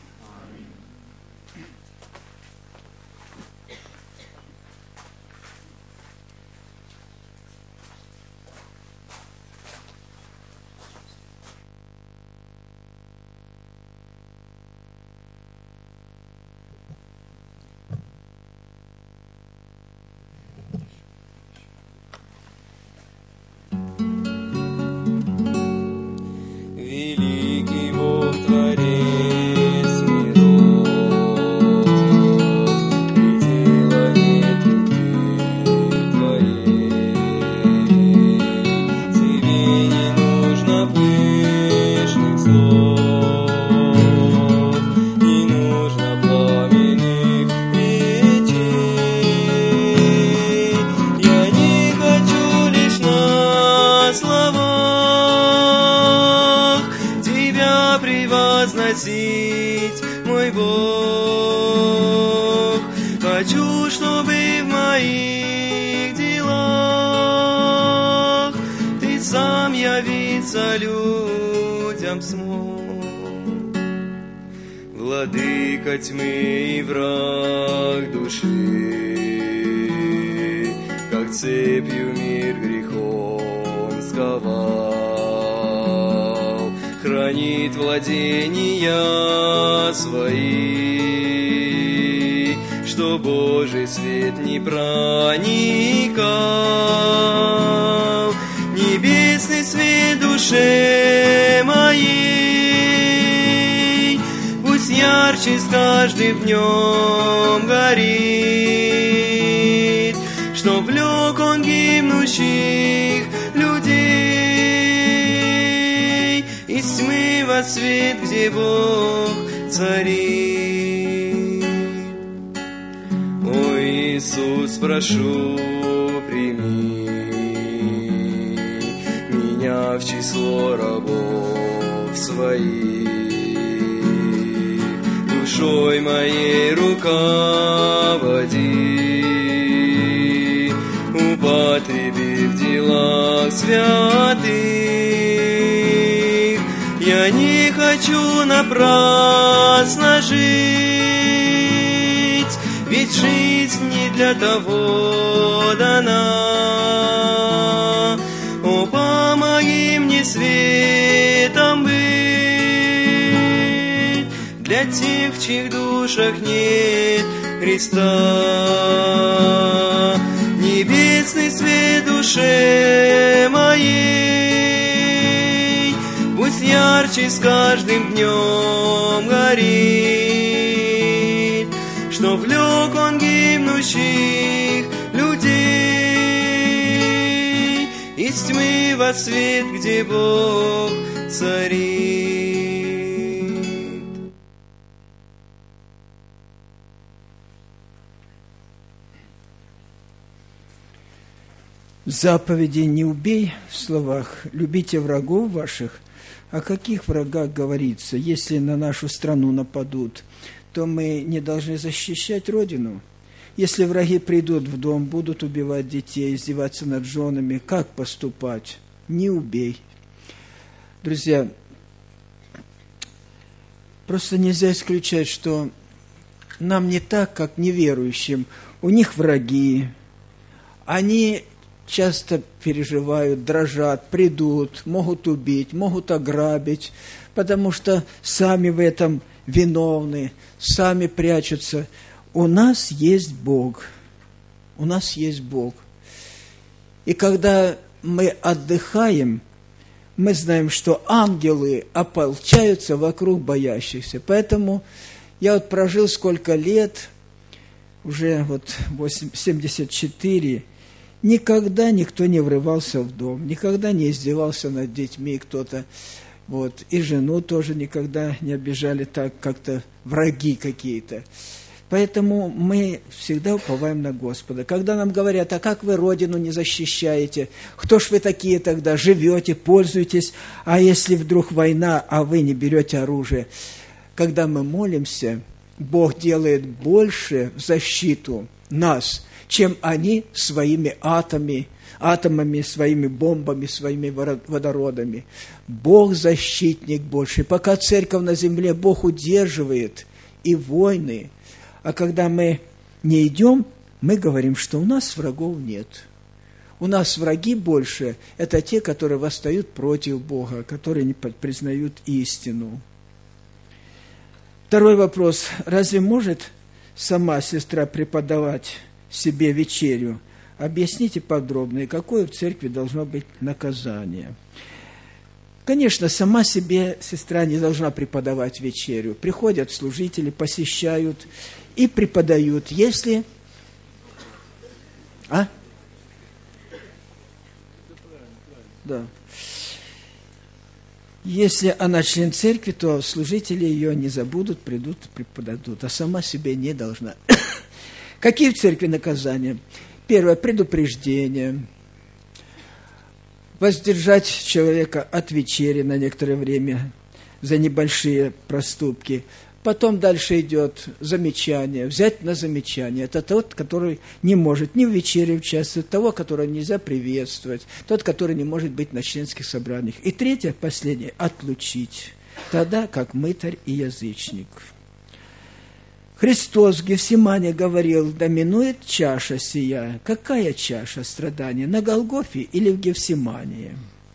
хочу, чтобы в моих делах Ты сам явиться людям смог. Владыка тьмы и враг души, как цепью мир грехом сковал, хранит владения свои, что Божий свет не проникал. Небесный свет душе моей, пусть ярче с каждым днем горит, что влек он гибнущих людей из тьмы во свет, где Бог царит. О Иисус, прошу, прими меня в число рабов своих, душой моей руководи, употреби в делах святых. Я не хочу напрасно жить, ведь жизнь не для того дана. О, помоги мне светом быть для тех, в чьих душах нет Христа. Небесный свет душе моей, пусть ярче с каждым днем горит, что влек он гибнущих людей из тьмы во свет, где Бог царит. Заповеди «не убей» в словах «любите врагов ваших». О каких врагах говорится? Если на нашу страну нападут, то мы не должны защищать Родину. Если враги придут в дом, будут убивать детей, издеваться над женами, как поступать? Не убей. Друзья, просто нельзя исключать, что нам не так, как неверующим. У них враги, они часто переживают, дрожат, придут, могут убить, могут ограбить, потому что сами в этом виновны, сами прячутся. У нас есть Бог. У нас есть Бог. И когда мы отдыхаем, мы знаем, что ангелы ополчаются вокруг боящихся. Поэтому я вот прожил сколько лет, уже вот семьдесят четыре, никогда никто не врывался в дом, никогда не издевался над детьми кто-то. Вот. И жену тоже никогда не обижали так, как-то враги какие-то. Поэтому мы всегда уповаем на Господа. Когда нам говорят, а как вы Родину не защищаете? Кто ж вы такие тогда? Живете, пользуетесь? А если вдруг война, а вы не берете оружие? Когда мы молимся, Бог делает больше в защиту нас, чем они своими атомами, атомами, своими бомбами, своими водородами. Бог защитник больше. Пока церковь на земле, Бог удерживает и войны. А когда мы не идем, мы говорим, что у нас врагов нет. У нас враги больше – это те, которые восстают против Бога, которые не признают истину. Второй вопрос. Разве может сама сестра преподавать себе вечерю? Объясните подробно, и какое в церкви должно быть наказание. Конечно, сама себе сестра не должна преподавать вечерю. Приходят служители, посещают и преподают, если... А? Да. Если она член церкви, то служители ее не забудут, придут, преподадут, а сама себе не должна. Какие в церкви наказания? Первое – предупреждение. Воздержать человека от вечери на некоторое время за небольшие проступки. Потом дальше идет замечание. Взять на замечание. Это тот, который не может ни в вечере участвовать, того, которого нельзя приветствовать, тот, который не может быть на членских собраниях. И третье, последнее, отлучить. Тогда как мытарь и язычник. Христос в Гефсимане говорил: да минует чаша сия. Какая чаша страдания? На Голгофе или в Гефсимании?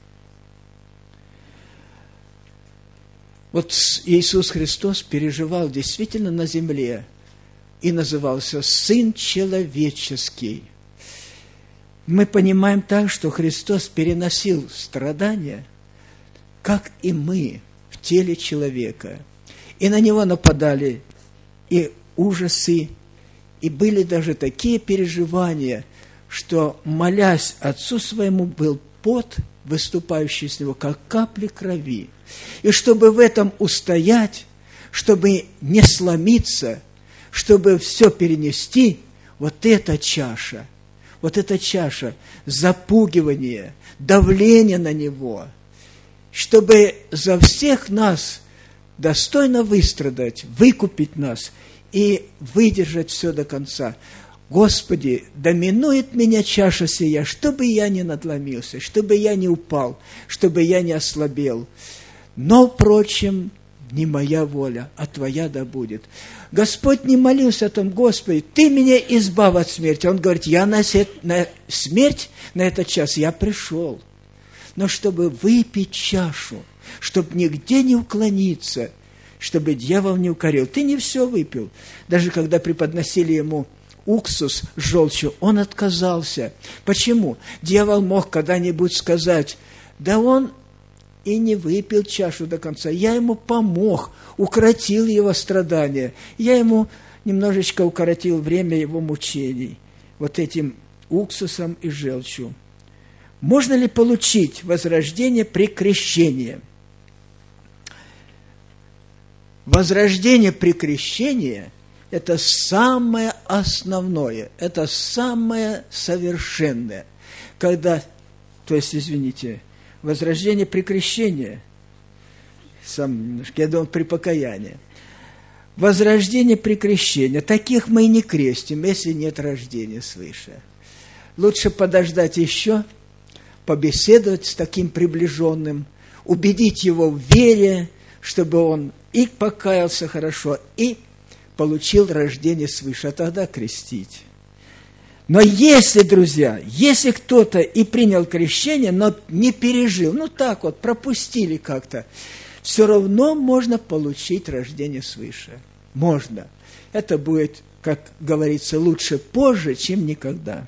Вот Иисус Христос переживал действительно на земле и назывался Сын Человеческий. Мы понимаем так, что Христос переносил страдания, как и мы, в теле человека. И на Него нападали и ужасы, и были даже такие переживания, что, молясь Отцу Своему, был пот, выступающий с Него, как капли крови. И чтобы в этом устоять, чтобы не сломиться, чтобы все перенести, вот эта чаша, вот эта чаша запугивания, давления на Него, чтобы за всех нас достойно выстрадать, выкупить нас и выдержать все до конца. Господи, да минует меня чаша сия, чтобы я не надломился, чтобы я не упал, чтобы я не ослабел. Но, впрочем, не моя воля, а Твоя да будет. Господь не молился о том: Господи, Ты меня избавь от смерти. Он говорит: я на, сет, на смерть, на этот час я пришел. Но чтобы выпить чашу, чтобы нигде не уклониться, чтобы дьявол не укорил. Ты не все выпил. Даже когда преподносили ему уксус с желчью, он отказался. Почему? Дьявол мог когда-нибудь сказать: да он и не выпил чашу до конца. Я ему помог, укоротил его страдания. Я ему немножечко укоротил время его мучений вот этим уксусом и желчью. Можно ли получить возрождение при крещении? Возрождение при крещении – это самое основное, это самое совершенное. Когда, то есть, извините, возрождение при крещении, сам немножко, я думал, при покаянии. Возрождение при крещении. Таких мы и не крестим, если нет рождения свыше. Лучше подождать еще, побеседовать с таким приближенным, убедить его в вере, чтобы он и покаялся хорошо, и получил рождение свыше, а тогда крестить. Но если, друзья, если кто-то и принял крещение, но не пережил, ну так вот, пропустили как-то, все равно можно получить рождение свыше. Можно. Это будет, как говорится, лучше позже, чем никогда.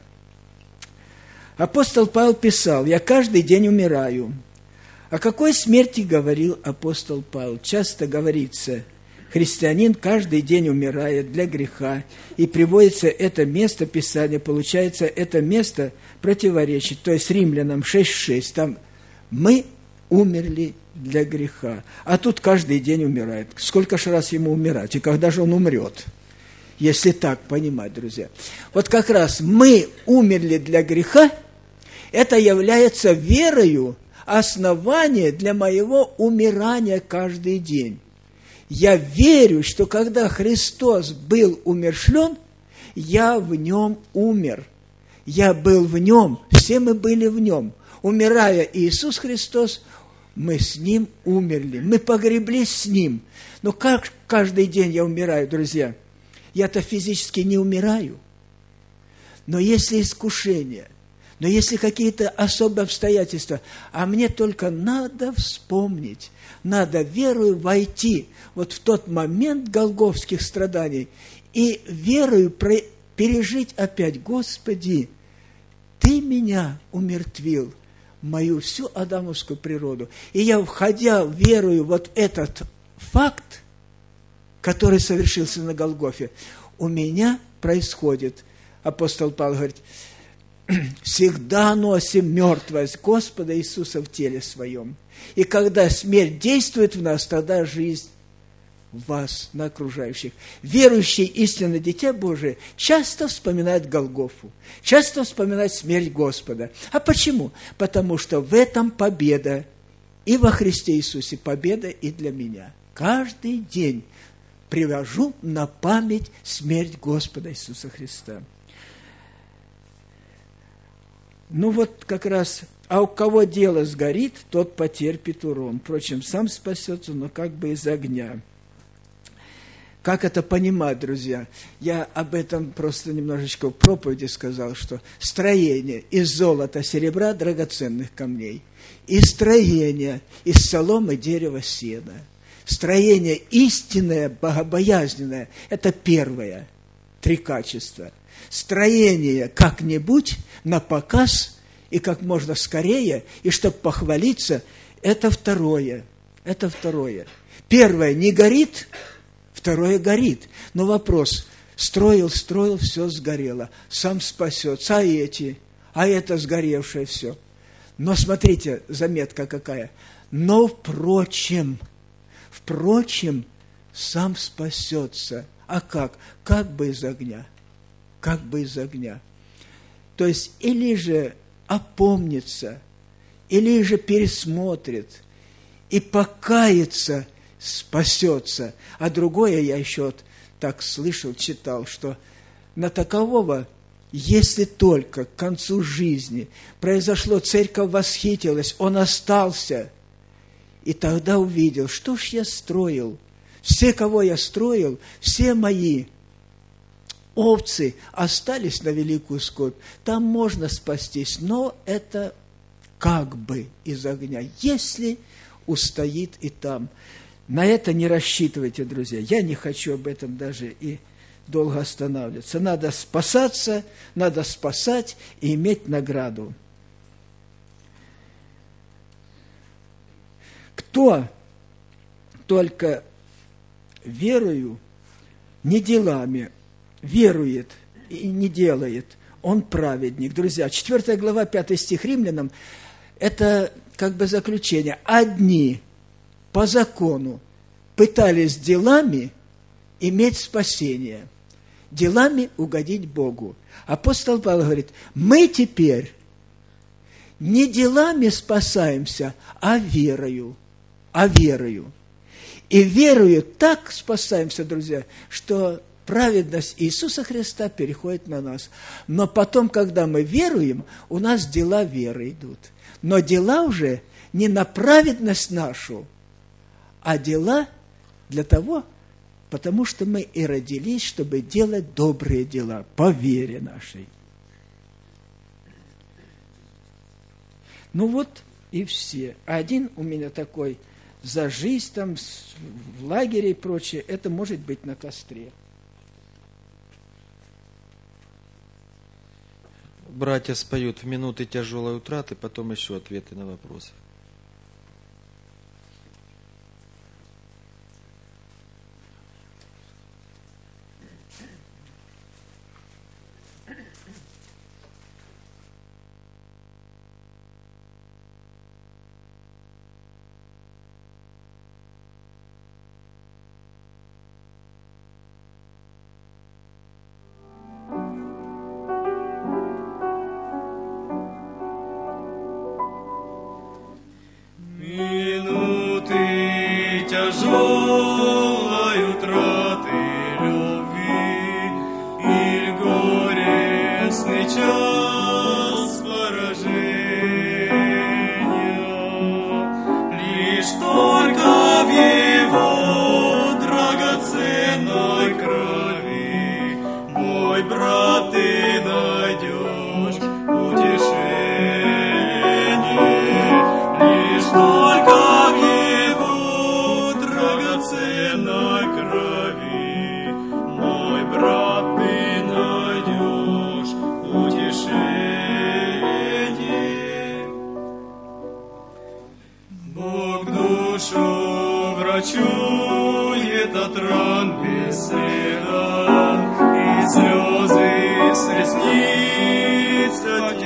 Апостол Павел писал: «Я каждый день умираю». О какой смерти говорил апостол Павел? Часто говорится: христианин каждый день умирает для греха, и приводится это место Писания, получается, это место противоречит, то есть Римлянам шесть шесть, там мы умерли для греха, а тут каждый день умирает. Сколько же раз ему умирать, и когда же он умрет? Если так понимать, друзья. Вот как раз мы умерли для греха, это является верою основание для моего умирания каждый день. Я верю, что когда Христос был умершлен, я в нем умер. Я был в нем, все мы были в нем. Умирая Иисус Христос, мы с Ним умерли, мы погреблись с Ним. Но как каждый день я умираю, друзья? Я-то физически не умираю. Но если искушение, но если какие-то особые обстоятельства, а мне только надо вспомнить, надо верою войти вот в тот момент голгофских страданий и верою пережить опять: Господи, Ты меня умертвил, мою всю адамовскую природу. И я, входя верою вот этот факт, который совершился на Голгофе, у меня происходит, апостол Павел говорит: всегда носим мертвость Господа Иисуса в теле своем. И когда смерть действует в нас, тогда жизнь в вас, на окружающих. Верующий истинно Дитя Божие часто вспоминает Голгофу, часто вспоминает смерть Господа. А почему? Потому что в этом победа, и во Христе Иисусе победа и для меня. Каждый день привожу на память смерть Господа Иисуса Христа. Ну вот как раз, а у кого дело сгорит, тот потерпит урон. Впрочем, сам спасется, но как бы из огня. Как это понимать, друзья? Я об этом просто немножечко в проповеди сказал, что строение из золота, серебра, драгоценных камней, и строение из соломы, дерева, сена. Строение истинное, богобоязненное – это первое, три качества. Строение как-нибудь на показ и как можно скорее, и чтобы похвалиться – это второе. Это второе. Первое не горит, второе горит. Но вопрос – строил, строил, все сгорело. Сам спасется, а эти, а это сгоревшее все. Но смотрите, заметка какая. Но впрочем, впрочем, сам спасется. А как? Как бы из огня. Как бы из огня. То есть, или же опомнится, или же пересмотрит, и покается, спасется. А другое я еще вот так слышал, читал, что на такового, если только к концу жизни произошло, церковь восхитилась, он остался, и тогда увидел, что ж я строил. Все, кого я строил, все мои овцы остались на великую скорбь. Там можно спастись, но это как бы из огня, если устоит и там. На это не рассчитывайте, друзья. Я не хочу об этом даже и долго останавливаться. Надо спасаться, надо спасать и иметь награду. Кто только верою, не делами, верует и не делает, он праведник. Друзья, четвёртая глава, пятый стих Римлянам, это как бы заключение. Одни по закону пытались делами иметь спасение, делами угодить Богу. Апостол Павел говорит, мы теперь не делами спасаемся, а верою, а верою. И верою так спасаемся, друзья, что праведность Иисуса Христа переходит на нас. Но потом, когда мы веруем, у нас дела веры идут. Но дела уже не на праведность нашу, а дела для того, потому что мы и родились, чтобы делать добрые дела по вере нашей. Ну вот и все. Один у меня такой за жизнь там в лагере и прочее, это может быть на костре. Братья споют в минуты тяжелой утраты, потом еще ответы на вопросы. Тяжелой утраты любви и горестный час поражения, лишь только в его драгоценной крови, мой брат, ты найдешь утешение, лишь только в драгоценной крови, мой брат, ты найдешь утешение. Бог душу врачует от ран без следа, и слезы с ресниц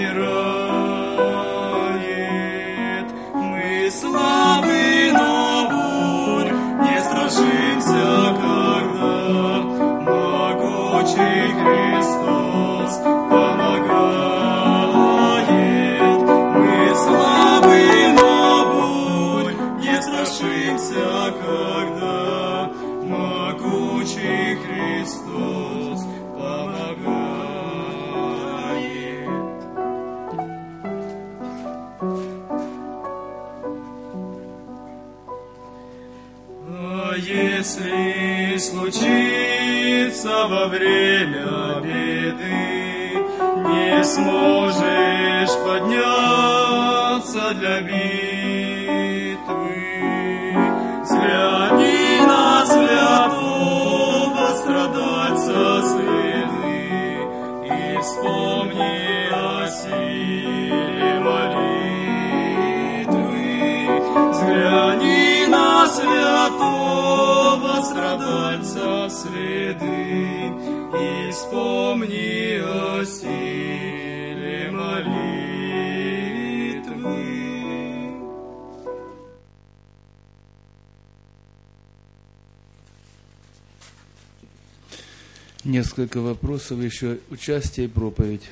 оттирает. Мы слабы, но не страшимся, когда могучий Христос помогает. Мы слабы, но будь, не страшимся, когда могучий если случится во время беды, не сможешь подняться для битвы, взгляни на святого страдальца следы и вспомни о силе молитвы. Взгляни на святого страдальца следы и вспомни о силе молитвы. Несколько вопросов, еще участие и проповедь.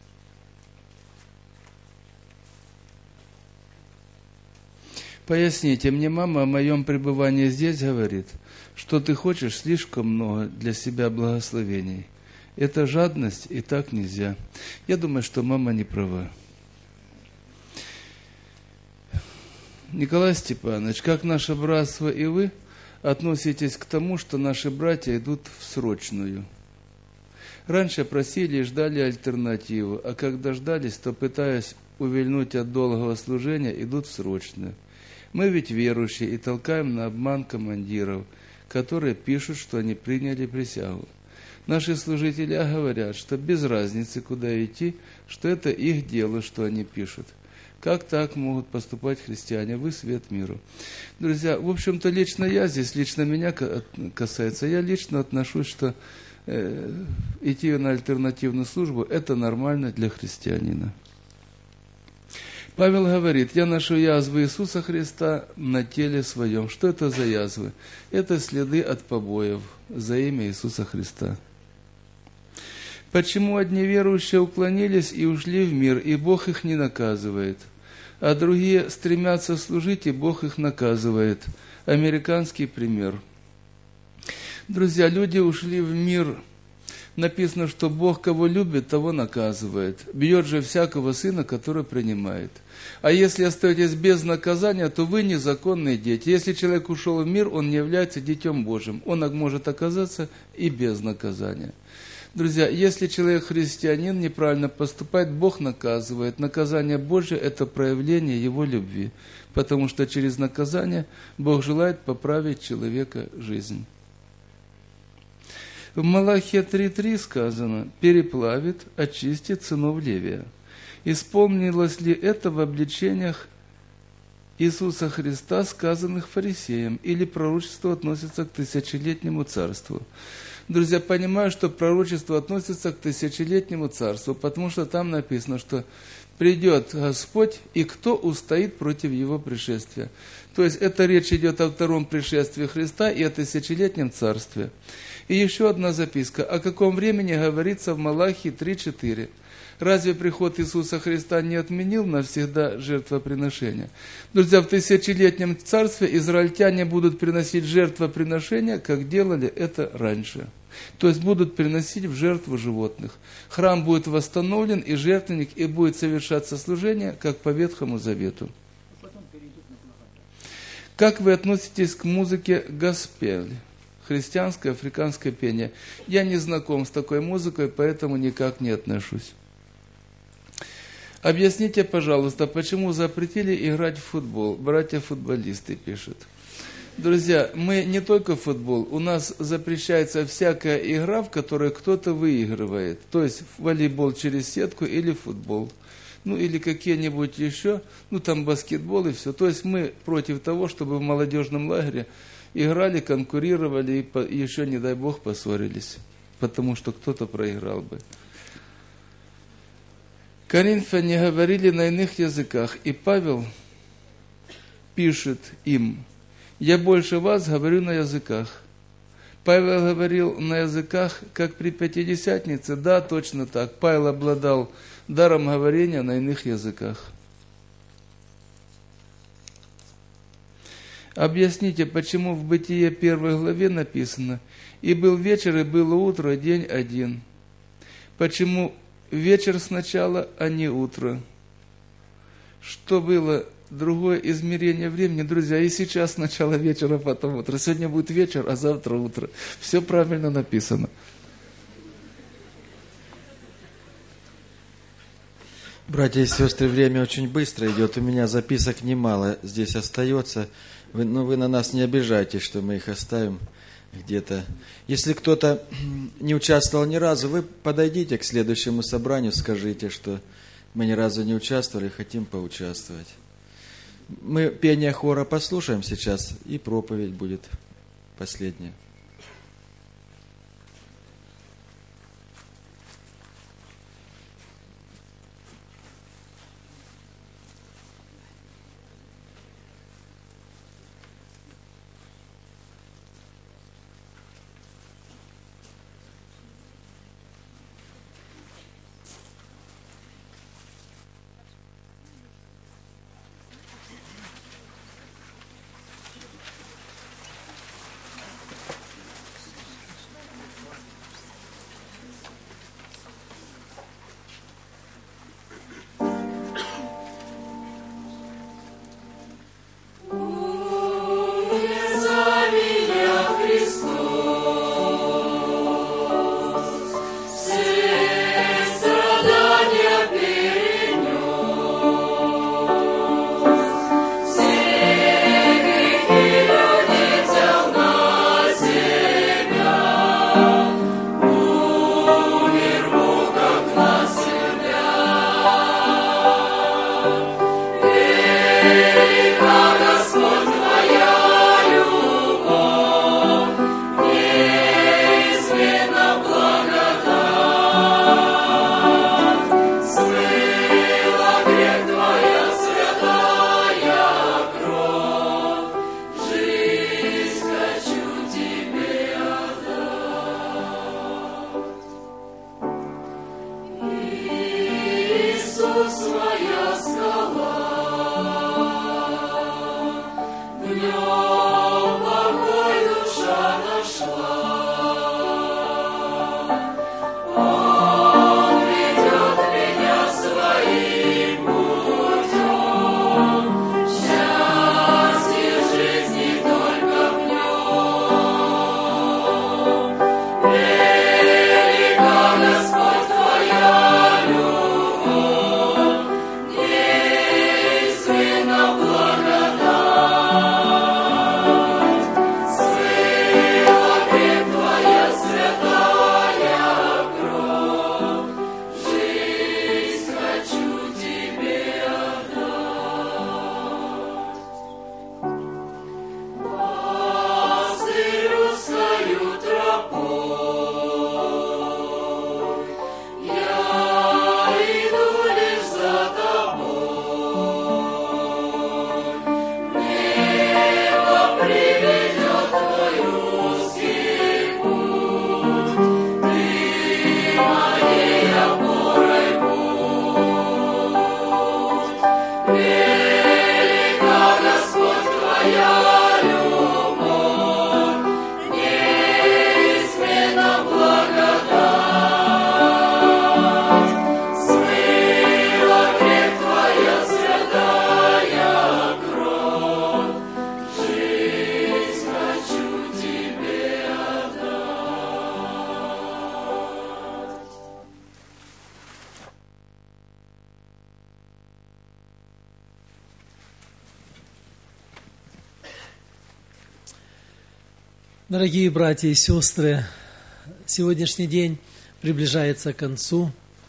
Поясните, мне мама о моем пребывании здесь говорит, что ты хочешь слишком много для себя благословений. Это жадность, и так нельзя. Я думаю, что мама не права. Николай Степанович, как наше братство и вы относитесь к тому, что наши братья идут в срочную? Раньше просили и ждали альтернативу, а когда ждались, то, пытаясь увильнуть от долгого служения, идут в срочную. Мы ведь верующие и толкаем на обман командиров, которые пишут, что они приняли присягу. Наши служители говорят, что без разницы, куда идти, что это их дело, что они пишут. Как так могут поступать христиане? Вы свет миру. Друзья, в общем-то, лично я здесь, лично меня касается, я лично отношусь, что э, идти на альтернативную службу – это нормально для христианина. Павел говорит, я ношу язвы Иисуса Христа на теле своем. Что это за язвы? Это следы от побоев за имя Иисуса Христа. Почему одни верующие уклонились и ушли в мир, и Бог их не наказывает, а другие стремятся служить, и Бог их наказывает? Американский пример. Друзья, люди ушли в мир. Написано, что Бог, кого любит, того наказывает. Бьет же всякого сына, который принимает. А если остаетесь без наказания, то вы незаконные дети. Если человек ушел в мир, он не является детем Божьим. Он может оказаться и без наказания. Друзья, если человек христианин, неправильно поступает, Бог наказывает. Наказание Божье – это проявление Его любви. Потому что через наказание Бог желает поправить человека жизнь. В Малахии три три сказано, переплавит, очистит сынов Левия. Исполнилось ли это в обличениях Иисуса Христа, сказанных фарисеям, или пророчество относится к тысячелетнему царству? Друзья, понимаю, что пророчество относится к тысячелетнему царству, потому что там написано, что придет Господь, и кто устоит против Его пришествия. То есть, это речь идет о втором пришествии Христа и о тысячелетнем царстве. И еще одна записка. О каком времени говорится в Малахии три четыре? Разве приход Иисуса Христа не отменил навсегда жертвоприношения? Друзья, в тысячелетнем царстве израильтяне будут приносить жертвоприношения, как делали это раньше. То есть будут приносить в жертву животных. Храм будет восстановлен, и жертвенник, и будет совершаться служение, как по Ветхому Завету. Как вы относитесь к музыке госпель? Христианское, африканское пение. Я не знаком с такой музыкой, поэтому никак не отношусь. Объясните, пожалуйста, почему запретили играть в футбол? Братья-футболисты пишут. Друзья, мы не только футбол, у нас запрещается всякая игра, в которой кто-то выигрывает. То есть волейбол через сетку или футбол. Ну или какие-нибудь еще, ну там баскетбол и все. То есть мы против того, чтобы в молодежном лагере играли, конкурировали и еще, не дай Бог, поссорились, потому что кто-то проиграл бы. Коринфяне говорили на иных языках, и Павел пишет им, «Я больше вас говорю на языках». Павел говорил на языках, как при Пятидесятнице. Да, точно так. Павел обладал даром говорения на иных языках. Объясните, почему в Бытие первой главе написано «И был вечер, и было утро, день один». Почему вечер сначала, а не утро? что было другое измерение времени. Друзья, и сейчас начало вечера, потом утро. Сегодня будет вечер, а завтра утро. Все правильно написано. Братья и сестры, время очень быстро идет. У меня записок немало здесь остается. Вы, но вы на нас не обижайтесь, что мы их оставим где-то. Если кто-то не участвовал ни разу, вы подойдите к следующему собранию, скажите, что мы ни разу не участвовали, хотим поучаствовать. Мы пение хора послушаем сейчас, и проповедь будет последняя. Дорогие братья и сестры, сегодняшний день приближается к концу,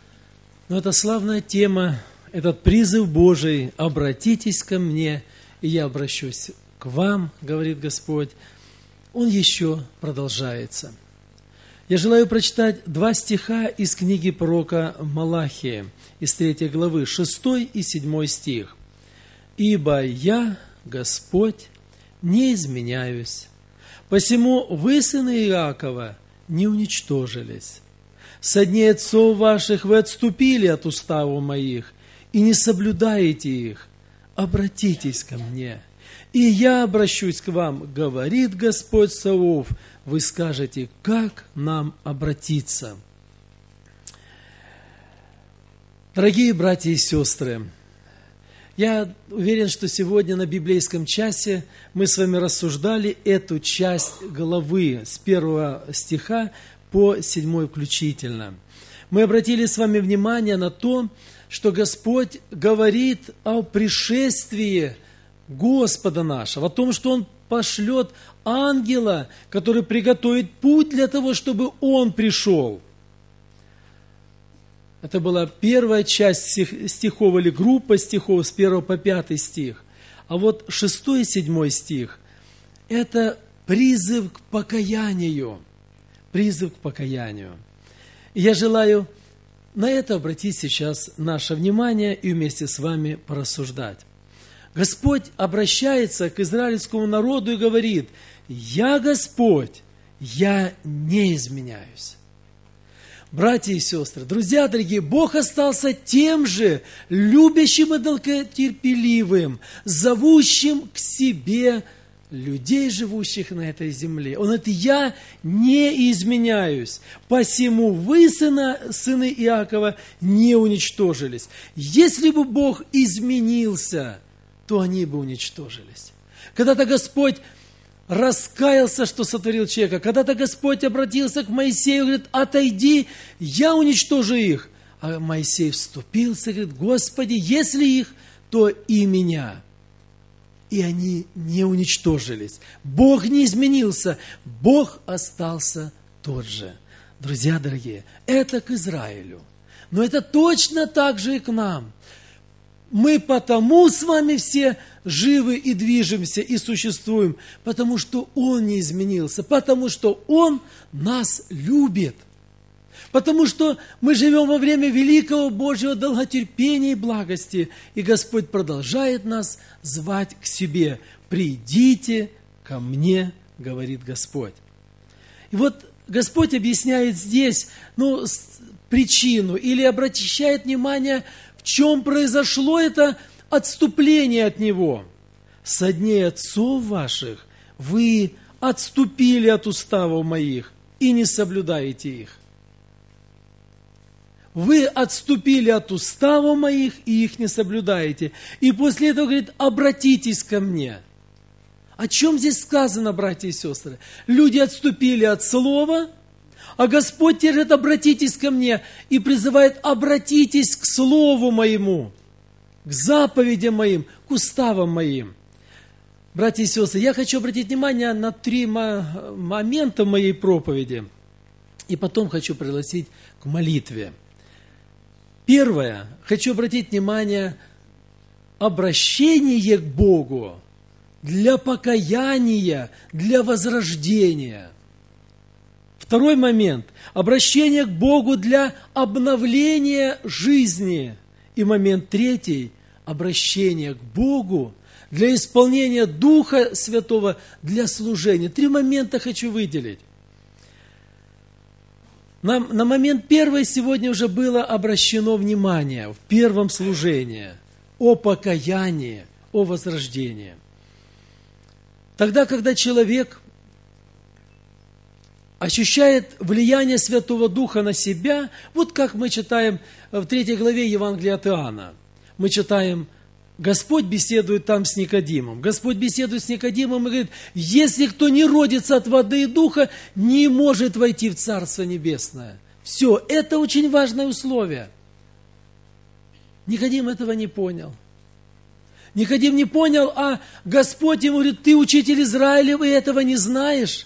но эта славная тема, этот призыв Божий: «Обратитесь ко мне, и я обращусь к вам», говорит Господь, он еще продолжается. Я желаю прочитать два стиха из книги пророка Малахии, из третьей главы, шестой и седьмой стих. «Ибо я, Господь, не изменяюсь, посему вы, сыны Иакова, не уничтожились. Со дней отцов ваших вы отступили от уставов моих и не соблюдаете их. Обратитесь ко мне, и я обращусь к вам, говорит Господь Саваоф. Вы скажете, как нам обратиться?» Дорогие братья и сестры, Я уверен, что сегодня на библейском часе мы с вами рассуждали эту часть главы с первого стиха по седьмой включительно. Мы обратили с вами внимание на то, что Господь говорит о пришествии Господа нашего, о том, что Он пошлет ангела, который приготовит путь для того, чтобы Он пришел. Это была первая часть стихов или группа стихов с первого по пятый стих. А вот шестой и седьмой стих – это призыв к покаянию. Призыв к покаянию. И я желаю на это обратить сейчас наше внимание и вместе с вами порассуждать. Господь обращается к израильскому народу и говорит: «Я Господь, я не изменяюсь». Братья и сестры, друзья дорогие, Бог остался тем же, любящим и долготерпеливым, зовущим к себе людей, живущих на этой земле. Он говорит: «Я не изменяюсь, посему вы, сына, сыны Иакова, не уничтожились». Если бы Бог изменился, то они бы уничтожились. Когда-то Господь раскаялся, что сотворил человека. Когда-то Господь обратился к Моисею и говорит: «Отойди, я уничтожу их». А Моисей вступился и говорит: «Господи, если их, то и меня». И они не уничтожились. Бог не изменился, Бог остался тот же. Друзья дорогие, это к Израилю. Но это точно так же и к нам. Мы потому с вами все живы и движемся и существуем, потому что Он не изменился, потому что Он нас любит, потому что мы живем во время великого Божьего долготерпения и благости, и Господь продолжает нас звать к себе. «Придите ко мне», говорит Господь. И вот Господь объясняет здесь, ну, причину или обращает внимание, в чем произошло это отступление от Него. «Со дней отцов ваших вы отступили от уставов моих и не соблюдаете их». Вы отступили от уставов моих и их не соблюдаете. И после этого говорит: «Обратитесь ко мне». О чем здесь сказано, братья и сестры? Люди отступили от слова, а Господь теперь говорит: «Обратитесь ко мне», и призывает: «Обратитесь к слову моему, к заповедям моим, к уставам моим». Братья и сестры, я хочу обратить внимание на три момента моей проповеди, и потом хочу пригласить к молитве. Первое, хочу обратить внимание: обращение к Богу для покаяния, для возрождения. Второй момент, обращение к Богу для обновления жизни. И момент третий, обращение к Богу для исполнения Духа Святого, для служения. Три момента хочу выделить. На, на момент первый сегодня уже было обращено внимание в первом служении о покаянии, о возрождении. Тогда, когда человек ощущает влияние Святого Духа на себя, вот как мы читаем в третьей главе Евангелия от Иоанна. Мы читаем: Господь беседует там с Никодимом. Господь беседует с Никодимом и говорит: «Если кто не родится от воды и духа, не может войти в Царство Небесное». Все, это очень важное условие. Никодим этого не понял. Никодим не понял, а Господь ему говорит: «Ты учитель Израилев, и этого не знаешь».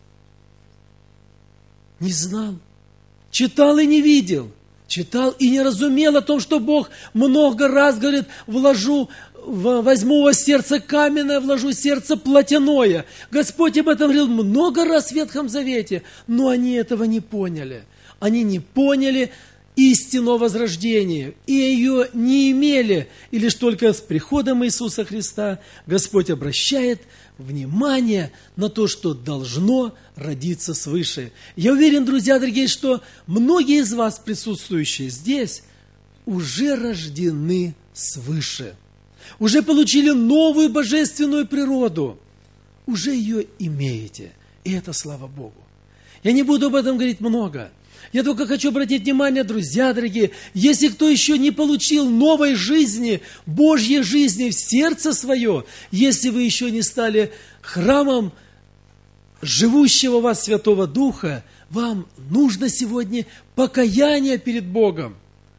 Не знал. Читал и не видел. Читал и не разумел о том, что Бог много раз говорит: «Вложу, возьму у вас сердце каменное, вложу сердце плотяное». Господь об этом говорил много раз в Ветхом Завете, но они этого не поняли. Они не поняли истину о возрождении, и ее не имели. И лишь только с приходом Иисуса Христа Господь обращает внимание на то, что должно родиться свыше. Я уверен, друзья дорогие, что многие из вас, присутствующие здесь, уже рождены свыше. Уже получили новую божественную природу. Уже ее имеете. И это слава Богу. Я не буду об этом говорить много. Я только хочу обратить внимание, друзья дорогие, если кто еще не получил новой жизни, Божьей жизни в сердце свое, если вы еще не стали храмом живущего в вас Святого Духа, вам нужно сегодня покаяние перед Богом.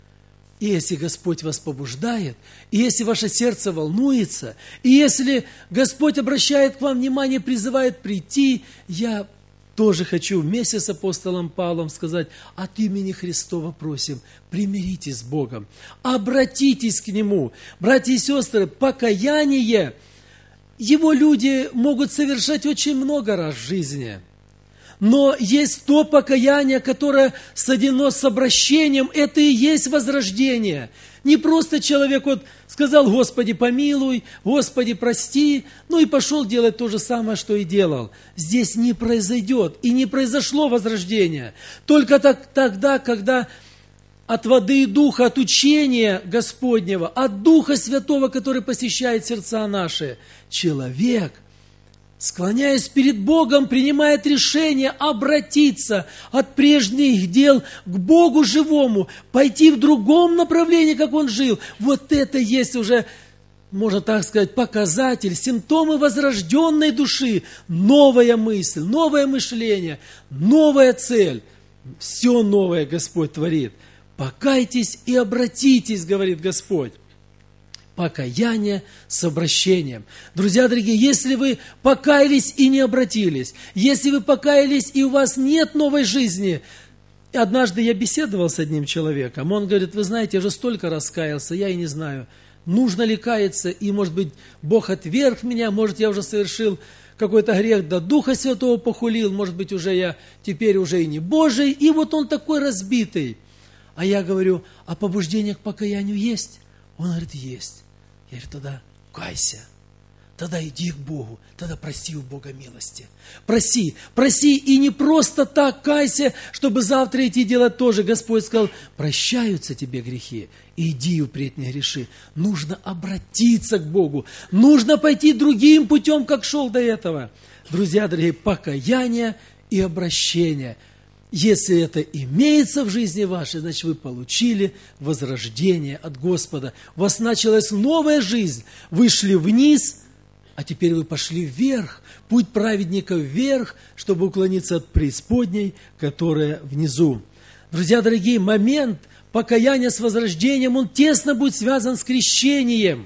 И если Господь вас побуждает, и если ваше сердце волнуется, и если Господь обращает к вам внимание, призывает прийти, я тоже хочу вместе с апостолом Павлом сказать: от имени Христова просим, примиритесь с Богом, обратитесь к Нему. Братья и сестры, покаяние, его люди могут совершать очень много раз в жизни. Но есть то покаяние, которое соединено с обращением, это и есть возрождение. Не просто человек вот сказал: Господи, помилуй, Господи, прости, ну и пошел делать то же самое, что и делал. Здесь не произойдет и не произошло возрождение. Только так, тогда, когда от воды и духа, от учения Господнего, от Духа Святого, который посещает сердца наши, человек, склоняясь перед Богом, принимает решение обратиться от прежних дел к Богу живому, пойти в другом направлении, как он жил. Вот это есть уже, можно так сказать, показатель, симптомы возрожденной души. Новая мысль, новое мышление, новая цель. Все новое Господь творит. Покайтесь и обратитесь, говорит Господь. Покаяние с обращением. Друзья дорогие, если вы покаялись и не обратились, если вы покаялись и у вас нет новой жизни. Однажды я беседовал с одним человеком, он говорит: вы знаете, я уже столько раскаялся, я и не знаю, нужно ли каяться, и может быть Бог отверг меня, может я уже совершил какой-то грех, да Духа Святого похулил, может быть уже я теперь уже и не Божий, и вот он такой разбитый. А я говорю: а побуждение к покаянию есть? Он говорит: есть. Я говорю: тогда кайся, тогда иди к Богу, тогда проси у Бога милости. Проси, проси, и не просто так кайся, чтобы завтра идти делать тоже. Господь сказал: прощаются тебе грехи, иди впредь не греши. Нужно обратиться к Богу, нужно пойти другим путем, как шел до этого. Друзья дорогие, покаяние и обращение. Если это имеется в жизни вашей, значит, вы получили возрождение от Господа. У вас началась новая жизнь. Вы шли вниз, а теперь вы пошли вверх. Путь праведника вверх, чтобы уклониться от преисподней, которая внизу. Друзья дорогие, момент покаяния с возрождением, он тесно будет связан с крещением.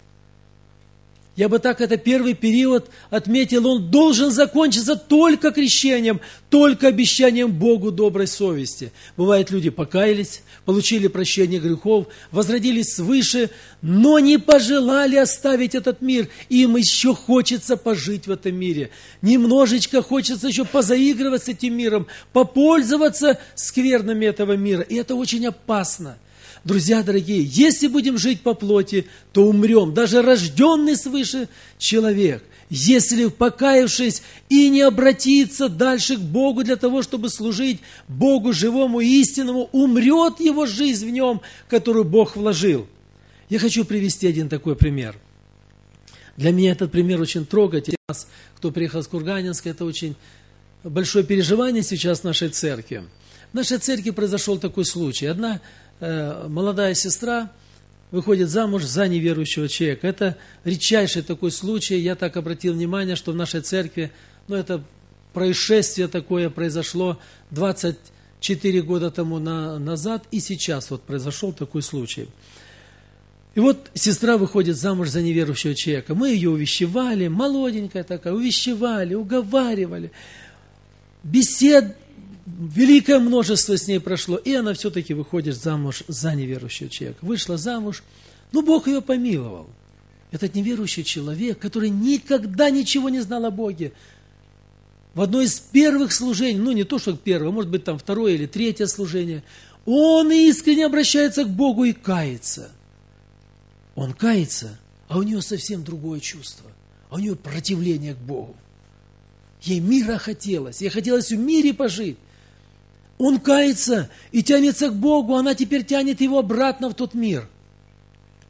Я бы так это первый период отметил, он должен закончиться только крещением, только обещанием Богу доброй совести. Бывает, люди покаялись, получили прощение грехов, возродились свыше, но не пожелали оставить этот мир. Им еще хочется пожить в этом мире. Немножечко хочется еще позаигрывать с этим миром, попользоваться сквернами этого мира. И это очень опасно. Друзья дорогие, если будем жить по плоти, то умрем. Даже рожденный свыше человек, если покаявшись и не обратиться дальше к Богу для того, чтобы служить Богу живому и истинному, умрет его жизнь в нем, которую Бог вложил. Я хочу привести один такой пример. Для меня этот пример очень трогательный. Нас, кто приехал с Курганинска, это очень большое переживание сейчас в нашей церкви. В нашей церкви произошел такой случай. Одна молодая сестра выходит замуж за неверующего человека. Это редчайший такой случай. Я так обратил внимание, что в нашей церкви, ну, это происшествие такое произошло двадцать четыре года тому на, назад, и сейчас вот произошел такой случай. И вот сестра выходит замуж за неверующего человека. Мы ее увещевали, молоденькая такая, увещевали, уговаривали. Бесед великое множество с ней прошло, и она все-таки выходит замуж за неверующего человека. Вышла замуж, но Бог ее помиловал. Этот неверующий человек, который никогда ничего не знал о Боге, в одно из первых служений, ну не то, что первое, может быть там второе или третье служение, он искренне обращается к Богу и кается. Он кается, а у нее совсем другое чувство, а у нее противление к Богу. Ей мира хотелось, ей хотелось в мире пожить. Он кается и тянется к Богу, она теперь тянет его обратно в тот мир.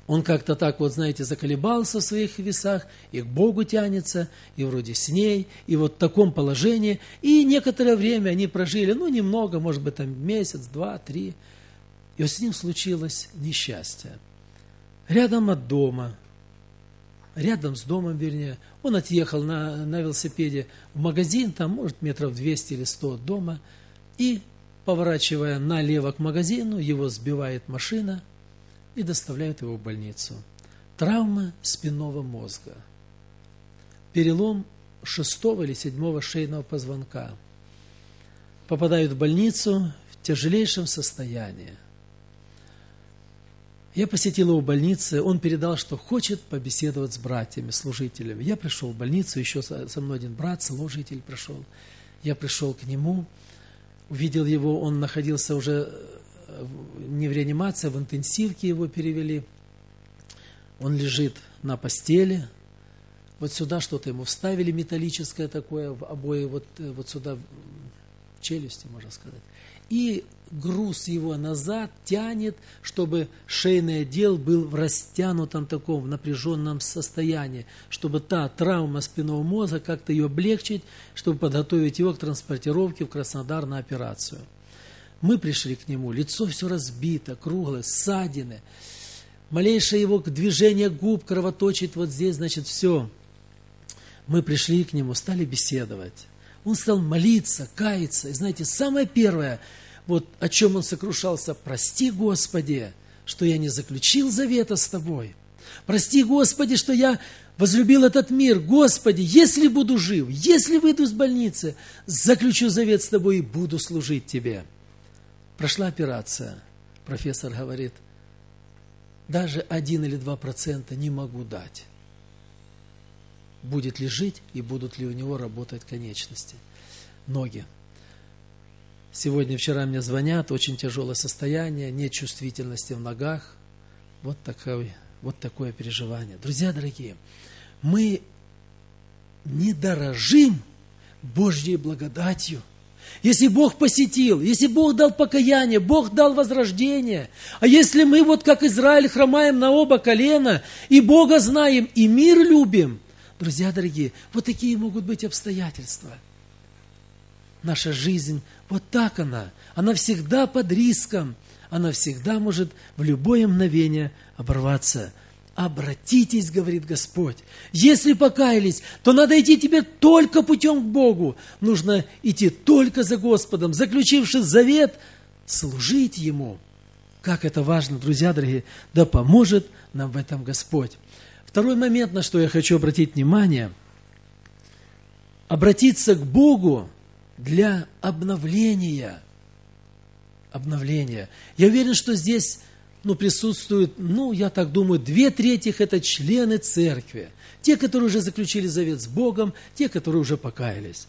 Он как-то так вот, знаете, заколебался в своих весах, и к Богу тянется, и вроде с ней, и вот в таком положении. И некоторое время они прожили, ну, немного, может быть, там месяц, два, три. И вот с ним случилось несчастье. Рядом от дома, рядом с домом, вернее, он отъехал на, на велосипеде в магазин, там, может, метров двести или сто от дома, и, поворачивая налево к магазину, его сбивает машина и доставляют его в больницу. Травма спинного мозга, перелом шестого или седьмого шейного позвонка. Попадают в больницу в тяжелейшем состоянии. Я посетил его в больнице, он передал, что хочет побеседовать с братьями, служителями. Я пришел в больницу, еще со мной один брат, служитель пришел. Я пришел к нему, увидел его, он находился уже не в реанимации, а в интенсивке его перевели. Он лежит на постели, вот сюда что-то ему вставили металлическое такое, в обои, вот, вот сюда, в челюсти, можно сказать. И груз его назад тянет, чтобы шейный отдел был в растянутом таком, в напряженном состоянии, чтобы та травма спинного мозга, как-то ее облегчить, чтобы подготовить его к транспортировке в Краснодар на операцию. Мы пришли к нему, лицо все разбито, круглое, ссадины, малейшее его движение губ кровоточит вот здесь, значит, все. Мы пришли к нему, стали беседовать. Он стал молиться, каяться. И знаете, самое первое, вот о чем он сокрушался: прости, Господи, что я не заключил завета с Тобой. Прости, Господи, что я возлюбил этот мир. Господи, если буду жив, если выйду из больницы, заключу завет с Тобой и буду служить Тебе. Прошла операция. Профессор говорит, даже один или два процента не могу дать. Будет ли жить и будут ли у него работать конечности, ноги. Сегодня, вчера мне звонят, очень тяжелое состояние, нет чувствительности в ногах. Вот такое, вот такое переживание. Друзья дорогие, мы не дорожим Божьей благодатью. Если Бог посетил, если Бог дал покаяние, Бог дал возрождение, а если мы вот как Израиль хромаем на оба колена, и Бога знаем, и мир любим, друзья дорогие, вот такие могут быть обстоятельства. Наша жизнь, вот так она, она всегда под риском, она всегда может в любое мгновение оборваться. Обратитесь, говорит Господь. Если покаялись, то надо идти теперь только путем к Богу. Нужно идти только за Господом, заключивши завет, служить Ему. Как это важно, друзья дорогие, да поможет нам в этом Господь. Второй момент, на что я хочу обратить внимание, обратиться к Богу для обновления. Обновления. Я уверен, что здесь ну, присутствуют, ну, я так думаю, две трети это члены церкви. Те, которые уже заключили завет с Богом, те, которые уже покаялись.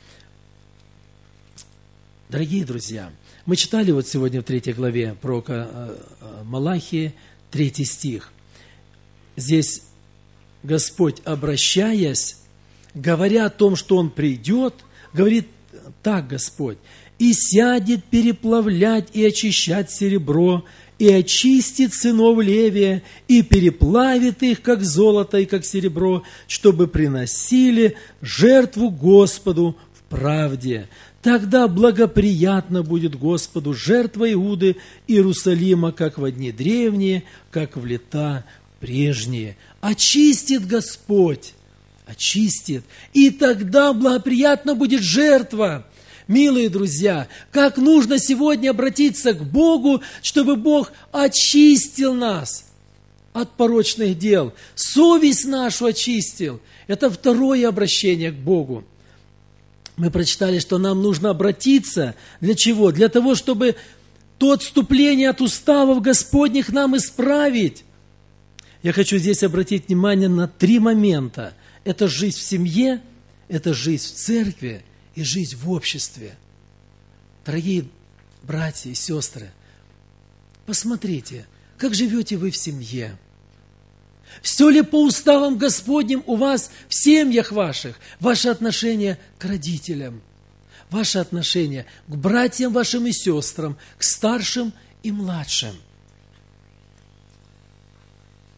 Дорогие друзья, мы читали вот сегодня в третьей главе пророка Малахии, третий стих. Здесь Господь, обращаясь, говоря о том, что Он придет, говорит так, Господь, «И сядет переплавлять и очищать серебро, и очистит сынов Левия, и переплавит их, как золото и как серебро, чтобы приносили жертву Господу в правде. Тогда благоприятно будет Господу жертва Иуды Иерусалима, как в дни древние, как в лета прежние». Очистит Господь, очистит, и тогда благоприятно будет жертва. Милые друзья, как нужно сегодня обратиться к Богу, чтобы Бог очистил нас от порочных дел, совесть нашу очистил. Это второе обращение к Богу. Мы прочитали, что нам нужно обратиться. Для чего? Для того, чтобы то отступление от уставов Господних нам исправить. Я хочу здесь обратить внимание на три момента. Это жизнь в семье, это жизнь в церкви и жизнь в обществе. Дорогие братья и сестры, посмотрите, как живете вы в семье. Все ли по уставам Господним у вас в семьях ваших? Ваше отношение к родителям, ваше отношение к братьям вашим и сестрам, к старшим и младшим.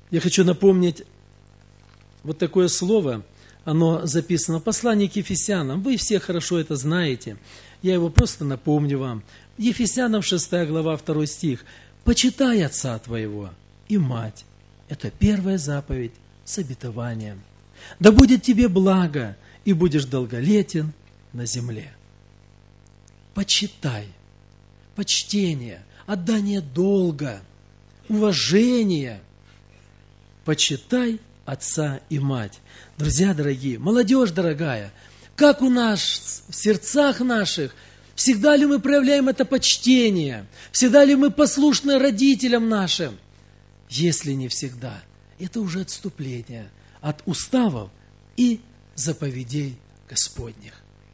Я хочу напомнить вот такое слово, оно записано в послании к Ефесянам. Вы все хорошо это знаете. Я его просто напомню вам. Ефесянам шестая глава, второй стих. «Почитай отца твоего и мать». Это первая заповедь с обетованием. «Да будет тебе благо, и будешь долголетен на земле». Почитай. Почтение, отдание долга, уважение. Почитай отца и мать. Друзья дорогие, молодежь дорогая, как у нас в сердцах наших, всегда ли мы проявляем это почтение? Всегда ли мы послушны родителям нашим? Если не всегда, это уже отступление от уставов и заповедей Господних.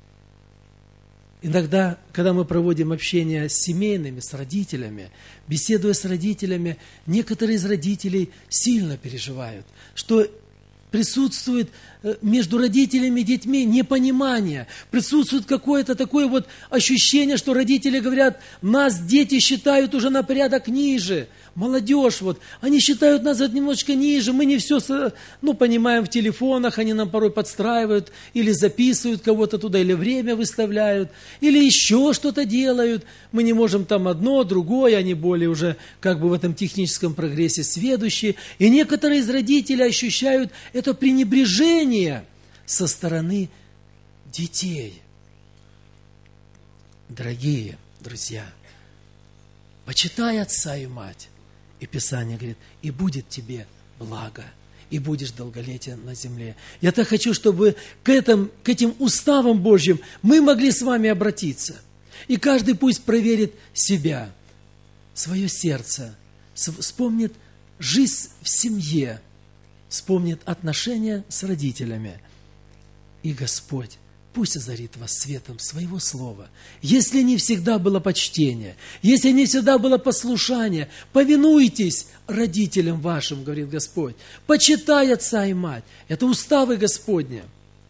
Иногда, когда мы проводим общение с семейными, с родителями, беседуя с родителями, некоторые из родителей сильно переживают, что присутствует между родителями и детьми непонимание, присутствует какое-то такое вот ощущение, что родители говорят, нас дети считают уже на порядок ниже. Молодежь, вот, они считают нас вот немножечко ниже, мы не все, ну, понимаем в телефонах, они нам порой подстраивают, или записывают кого-то туда, или время выставляют, или еще что-то делают. Мы не можем там одно, другое, они более уже как бы в этом техническом прогрессе сведущие. И некоторые из родителей ощущают это пренебрежение со стороны детей. Дорогие друзья, почитай отца и мать. И Писание говорит, и будет тебе благо, и будешь долголетен на земле. Я так хочу, чтобы к, этим, к этим уставам Божьим мы могли с вами обратиться. И каждый пусть проверит себя, свое сердце, вспомнит жизнь в семье, вспомнит отношения с родителями. И Господь пусть озарит вас светом своего слова. Если не всегда было почтение, если не всегда было послушание, повинуйтесь родителям вашим, говорит Господь. Почитай отца и мать. Это уставы Господни.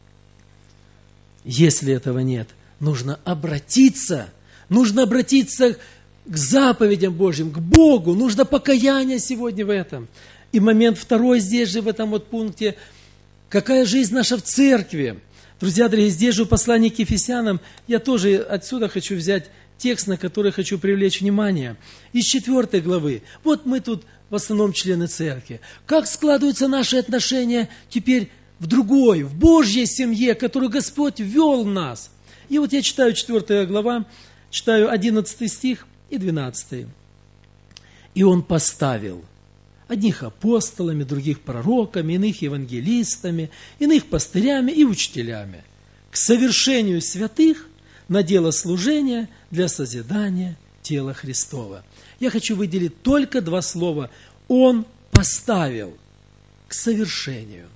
Если этого нет, нужно обратиться, нужно обратиться к заповедям Божьим, к Богу, нужно покаяние сегодня в этом. И момент второй здесь же, в этом вот пункте, какая жизнь наша в церкви. Друзья дорогие, здесь же в послании к Ефесянам я тоже отсюда хочу взять текст, на который хочу привлечь внимание. Из четвертой главы. Вот мы тут в основном члены церкви. Как складываются наши отношения теперь в другой, в Божьей семье, которую Господь ввел в нас. И вот я читаю четвёртая глава, читаю одиннадцатый стих и двенадцатый. «И Он поставил одних апостолами, других пророками, иных евангелистами, иных пастырями и учителями, к совершению святых на дело служения для созидания тела Христова». Я хочу выделить только два слова. Он поставил к совершению.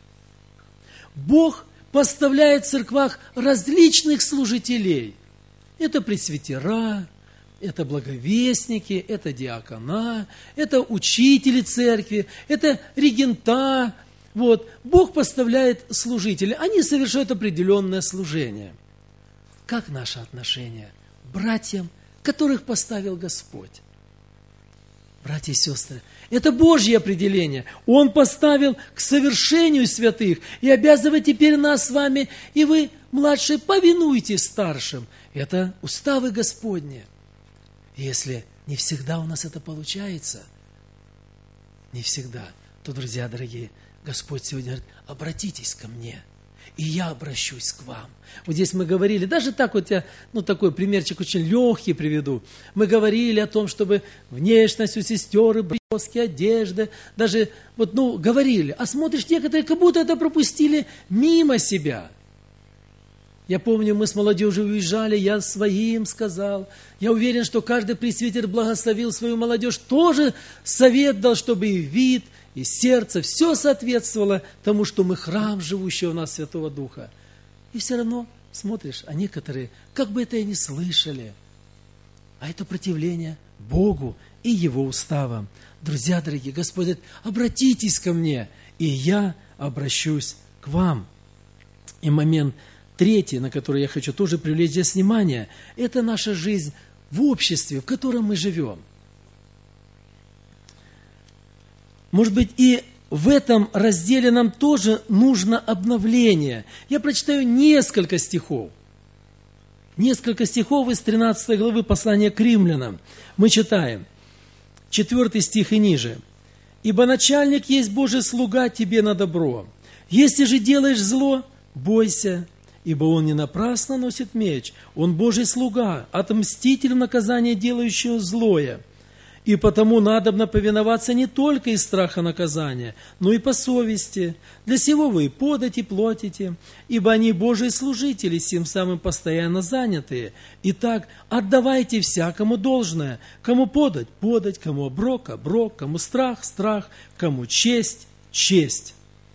Бог поставляет в церквах различных служителей. Это пресвитера, это благовестники, это диакона, это учители церкви, это регента. Вот. Бог поставляет служителей. Они совершают определенное служение. Как наше отношение к братьям, которых поставил Господь? Братья и сестры, это Божье определение. Он поставил к совершению святых и обязывает теперь нас с вами, и вы, младшие, повинуйтесь старшим. Это уставы Господни. Если не всегда у нас это получается, не всегда, то, друзья дорогие, Господь сегодня говорит, обратитесь ко мне, и я обращусь к вам. Вот здесь мы говорили, даже так вот я, ну, такой примерчик очень легкий приведу. Мы говорили о том, чтобы внешность у сестер, блески, одежды, даже вот, ну, говорили. А смотришь, некоторые как будто это пропустили мимо себя. Я помню, мы с молодежью уезжали, я своим сказал. Я уверен, что каждый пресвитер благословил свою молодежь, тоже совет дал, чтобы и вид, и сердце, все соответствовало тому, что мы храм живущего у нас Святого Духа. И все равно смотришь, а некоторые, как бы это и не слышали, а это противление Богу и Его уставам. Друзья дорогие, Господь говорит, обратитесь ко мне, и я обращусь к вам. И момент третий, на который я хочу тоже привлечь здесь внимание, это наша жизнь в обществе, в котором мы живем. Может быть, и в этом разделе нам тоже нужно обновление. Я прочитаю несколько стихов. Несколько стихов из тринадцатой главы послания к римлянам. Мы читаем, четвертый стих и ниже. «Ибо начальник есть Божий слуга тебе на добро. Если же делаешь зло, бойся, ибо он не напрасно носит меч. Он Божий слуга, отмститель в наказание делающего злое. И потому надобно повиноваться не только из страха наказания, но и по совести. Для сего вы и подать, и платите, ибо они Божьи служители, сим самым постоянно занятые. Итак, отдавайте всякому должное, кому подать – подать, кому оброк – оброк, кому страх – страх, кому честь – честь».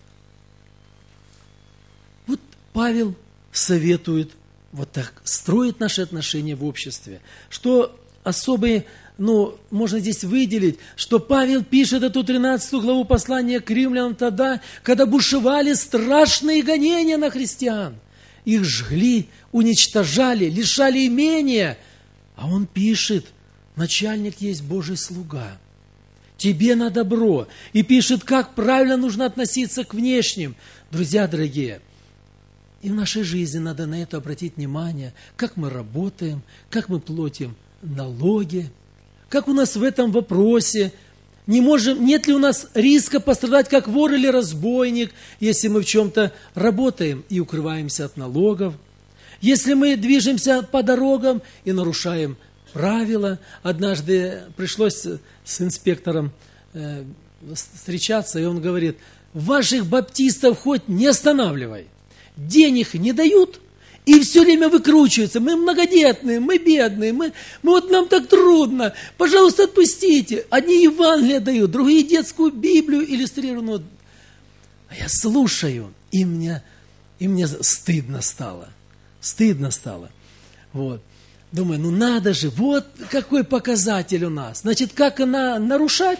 Вот Павел советует вот так строить наши отношения в обществе, что особые... Ну, можно здесь выделить, что Павел пишет эту тринадцатую главу послания к римлянам тогда, когда бушевали страшные гонения на христиан. Их жгли, уничтожали, лишали имения. А он пишет, начальник есть Божий слуга. Тебе на добро. И пишет, как правильно нужно относиться к внешним. Друзья дорогие, и в нашей жизни надо на это обратить внимание, как мы работаем, как мы платим налоги. Как у нас в этом вопросе? Не можем, нет ли у нас риска пострадать как вор или разбойник, если мы в чем-то работаем и укрываемся от налогов? Если мы движемся по дорогам и нарушаем правила. Однажды пришлось с инспектором э, встречаться, и он говорит, ваших баптистов хоть не останавливай. Денег не дают, и все время выкручиваются. Мы многодетные, мы бедные, мы, мы вот нам так трудно. Пожалуйста, отпустите. Одни Евангелие дают, другие детскую Библию иллюстрированную. А я слушаю, и мне, и мне стыдно стало. Стыдно стало. Вот. Думаю, ну надо же, вот какой показатель у нас. Значит, как на, нарушать?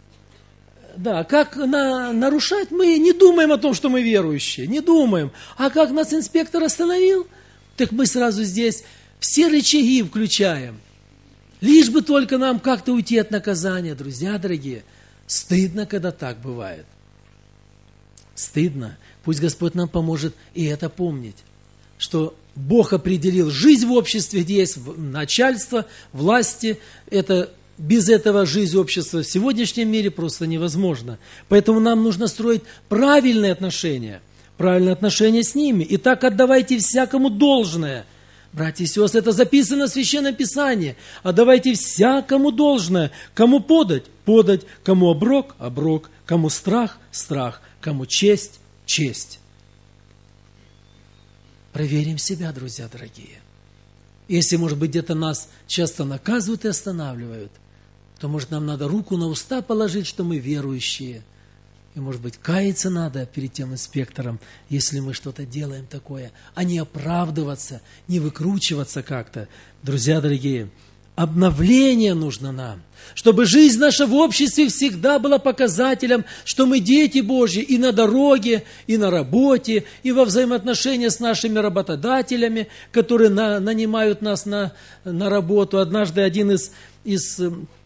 Да, как на, нарушать, мы не думаем о том, что мы верующие, не думаем. А как нас инспектор остановил, так мы сразу здесь все рычаги включаем. Лишь бы только нам как-то уйти от наказания, друзья дорогие. Стыдно, когда так бывает. Стыдно. Пусть Господь нам поможет и это помнить, что Бог определил жизнь в обществе, где есть начальство, власти, это без этого жизнь общества в сегодняшнем мире просто невозможна. Поэтому нам нужно строить правильные отношения, правильные отношения с ними. Итак, отдавайте всякому должное. Братья и сестры, это записано в Священном Писании. Отдавайте всякому должное. Кому подать – подать, кому оброк – оброк, кому страх – страх, кому честь – честь. Проверим себя, друзья дорогие. Если, может быть, где-то нас часто наказывают и останавливают, то, может, нам надо руку на уста положить, что мы верующие. И, может быть, каяться надо перед тем инспектором, если мы что-то делаем такое, а не оправдываться, не выкручиваться как-то. Друзья дорогие, обновление нужно нам, чтобы жизнь наша в обществе всегда была показателем, что мы дети Божьи и на дороге, и на работе, и во взаимоотношениях с нашими работодателями, которые на, нанимают нас на, на работу. Однажды один из, из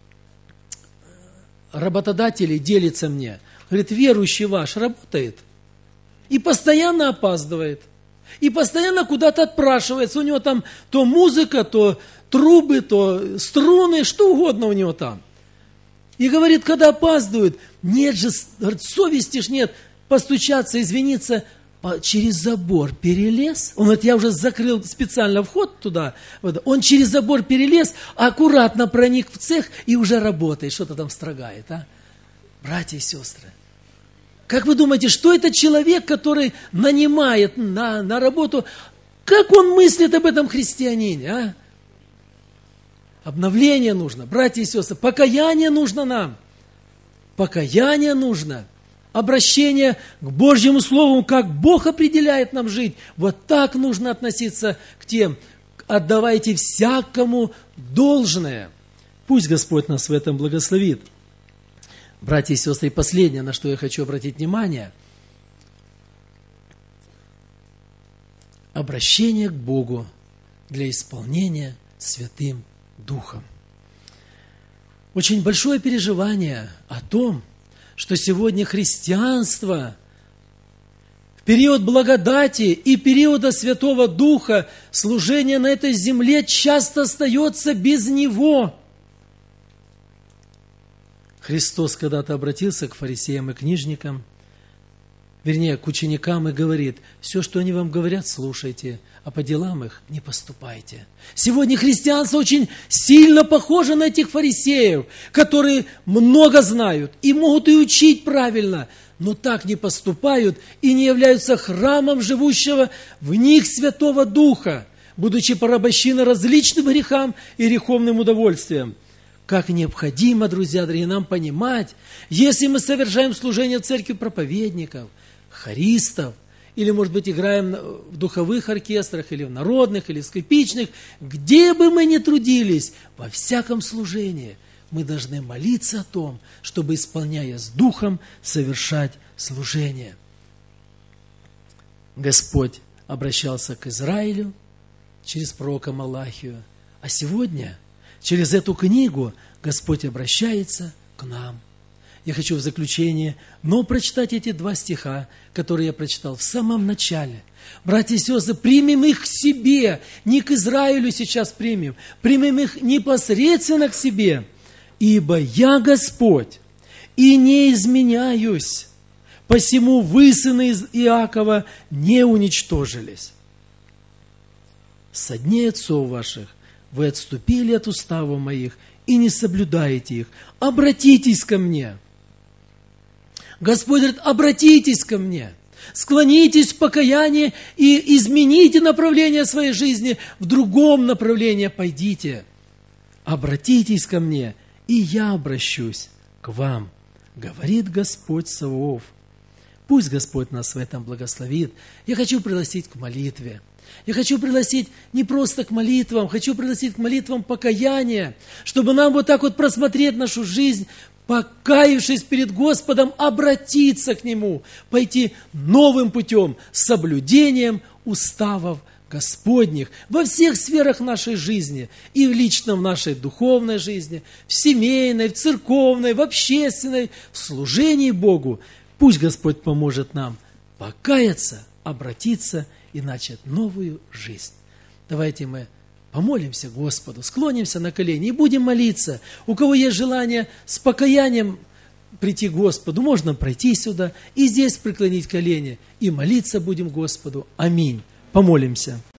работодателей делится мне, говорит, верующий ваш работает и постоянно опаздывает, и постоянно куда-то отпрашивается. У него там то музыка, то трубы, то струны, что угодно у него там. И говорит, когда опаздывают, нет же, говорит, совести ж нет, постучаться, извиниться, через забор перелез. Он говорит, я уже закрыл специально вход туда. Он через забор перелез, аккуратно проник в цех и уже работает, что-то там строгает. А? Братья и сестры, как вы думаете, что это человек, который нанимает на, на работу, как он мыслит об этом христианине? А? Обновление нужно, братья и сестры, покаяние нужно нам. Покаяние нужно. Обращение к Божьему Слову, как Бог определяет нам жить. Вот так нужно относиться к тем. Отдавайте всякому должное. Пусть Господь нас в этом благословит. Братья и сестры, и последнее, на что я хочу обратить внимание. Обращение к Богу для исполнения Святым Духом. Очень большое переживание о том, что сегодня христианство в период благодати и периода Святого Духа служение на этой земле часто остается без Него. Христос когда-то обратился к фарисеям и книжникам, вернее, к ученикам и говорит: все, что они вам говорят, слушайте, а по делам их не поступайте. Сегодня христианство очень сильно похоже на этих фарисеев, которые много знают и могут и учить правильно, но так не поступают и не являются храмом живущего в них Святого Духа, будучи порабощены различным грехам и греховным удовольствиям. Как необходимо, друзья дорогие, нам понимать, если мы совершаем служение в церкви проповедников, хористов, или, может быть, играем в духовых оркестрах, или в народных, или в скрипичных, где бы мы ни трудились, во всяком служении мы должны молиться о том, чтобы, исполняя с Духом, совершать служение. Господь обращался к Израилю через пророка Малахию, а сегодня через эту книгу Господь обращается к нам. Я хочу в заключение, но прочитать эти два стиха, которые я прочитал в самом начале. Братья и сестры, примем их к себе, не к Израилю сейчас примем, примем их непосредственно к себе. Ибо я Господь, и не изменяюсь, посему вы, сыны из Иакова, не уничтожились. Со дней отцов ваших вы отступили от уставов моих и не соблюдаете их. Обратитесь ко мне. Господь говорит: обратитесь ко мне, склонитесь в покаянии и измените направление своей жизни, в другом направлении пойдите. Обратитесь ко мне, и я обращусь к вам, говорит Господь Саваоф. Пусть Господь нас в этом благословит. Я хочу пригласить к молитве. Я хочу пригласить не просто к молитвам, хочу пригласить к молитвам покаяния, чтобы нам вот так вот просмотреть нашу жизнь, покаявшись перед Господом, обратиться к Нему, пойти новым путем, с соблюдением уставов Господних во всех сферах нашей жизни, и в личном в нашей духовной жизни, в семейной, в церковной, в общественной, в служении Богу. Пусть Господь поможет нам покаяться, обратиться и начать новую жизнь. Давайте мы помолимся Господу, склонимся на колени и будем молиться. У кого есть желание с покаянием прийти к Господу, можно пройти сюда и здесь преклонить колени, и молиться будем Господу. Аминь. Помолимся.